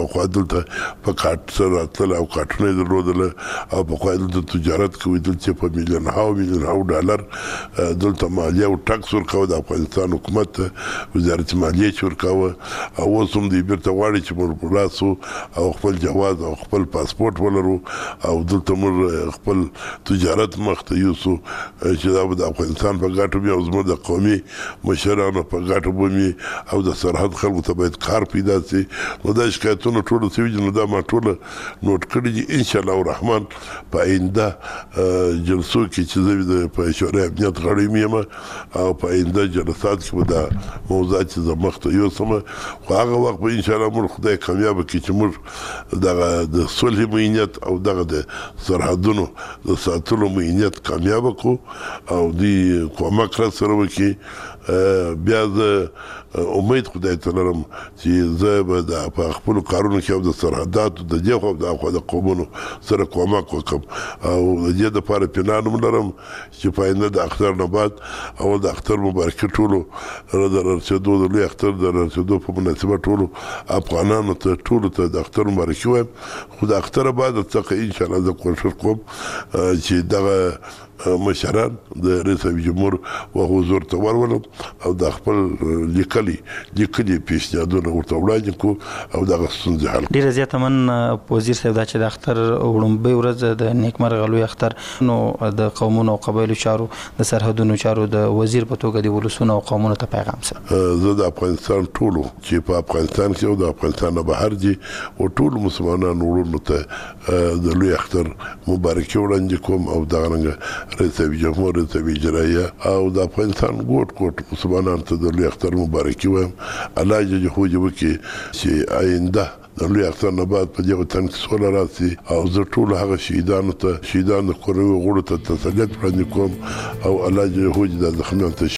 Speaker 4: خو دلته په کارت سره تل او کارتونه درلودل او په خو دلته تجارت کوي دلته په میلیون هاو میلیون هاو ډالر دلته مالیه او ټاکس ورکاو د افغانستان حکومت وزارت مالیه ورکاو او اوس هم دې بیرته غواړي چې موږ پلاسو او خپل جواز او خپل پاسپورت ولرو او دلته موږ خپل تجارت مخته یوسو چې دا د افغانستان په ګټه بیا زموږ د قومي مشرانو په ګټه بومي او د سرحد خلکو ته باید کار پیدا شي نو دا شکایتونه ټول سوي نو دا ما ټول نوٹ کړی دي ان شاء الله الرحمن په آینده جلسو کې چې زه په شورای امنیت غړی میم او په آینده جلسات کې دا موضوعات چې مخته یو سم خو هغه وخت به ان شاء الله موږ خدای کامیاب کړي چې موږ د د صلح مینیت او دغه د سرحدونو د ساتلو مینیت کامیاب کړو او دی کومه کړ سره وکړي بیا زه امید خدای ته لرم چې زه به د خپل کارونو کې د سرحداتو د دې خو د خو د قومونو سره کومک وکم او د دې د لپاره پلان لرم چې په آینده د اختر نه بعد او د اختر مبارک ټولو د رسېدو د لوی اختر د رسېدو په مناسبت ټولو افغانانو ته ټولو ته د اختر مبارک وایم خو د اختر بعد څخه ان شاء الله زه کوشش کوم چې دغه مشران د رئیس جمهور او حضور ته ورولم او د خپل لیکلي لیکلي پیشنهادونه ورته وړاندې کو او دغه ستونزې حل
Speaker 25: ډیره زیاته من وزیر صاحب دا چې د اختر وړاندې ورځ د نیکمرغه لوی اختر نو د قومونو او قبایلو چارو د سرحدونو چارو د وزیر په توګه د ولسونو او قومونو ته پیغام سره
Speaker 4: زه د افغانستان ټولو چې په افغانستان کې او د افغانستان نه بهر دي او ټول مسلمانانو ورونو ته د لوی اختر مبارکي وړاندې کوم او دغه رنګه رئیس جمهور رئیس اجرائیه او د افغانستان ګوټ ګوټ مسلمانانو ته د لوی اختر مبارکي وایم الله جل جلاله وکړي چې آینده د لوی اختر نه بعد په دې وطن کې سوله راسي او زه ټول هغه شهیدانو ته شهیدانو کورنۍ غړو ته تسلیت وړاندې کوم او الله جل جلاله د زخمیانو ته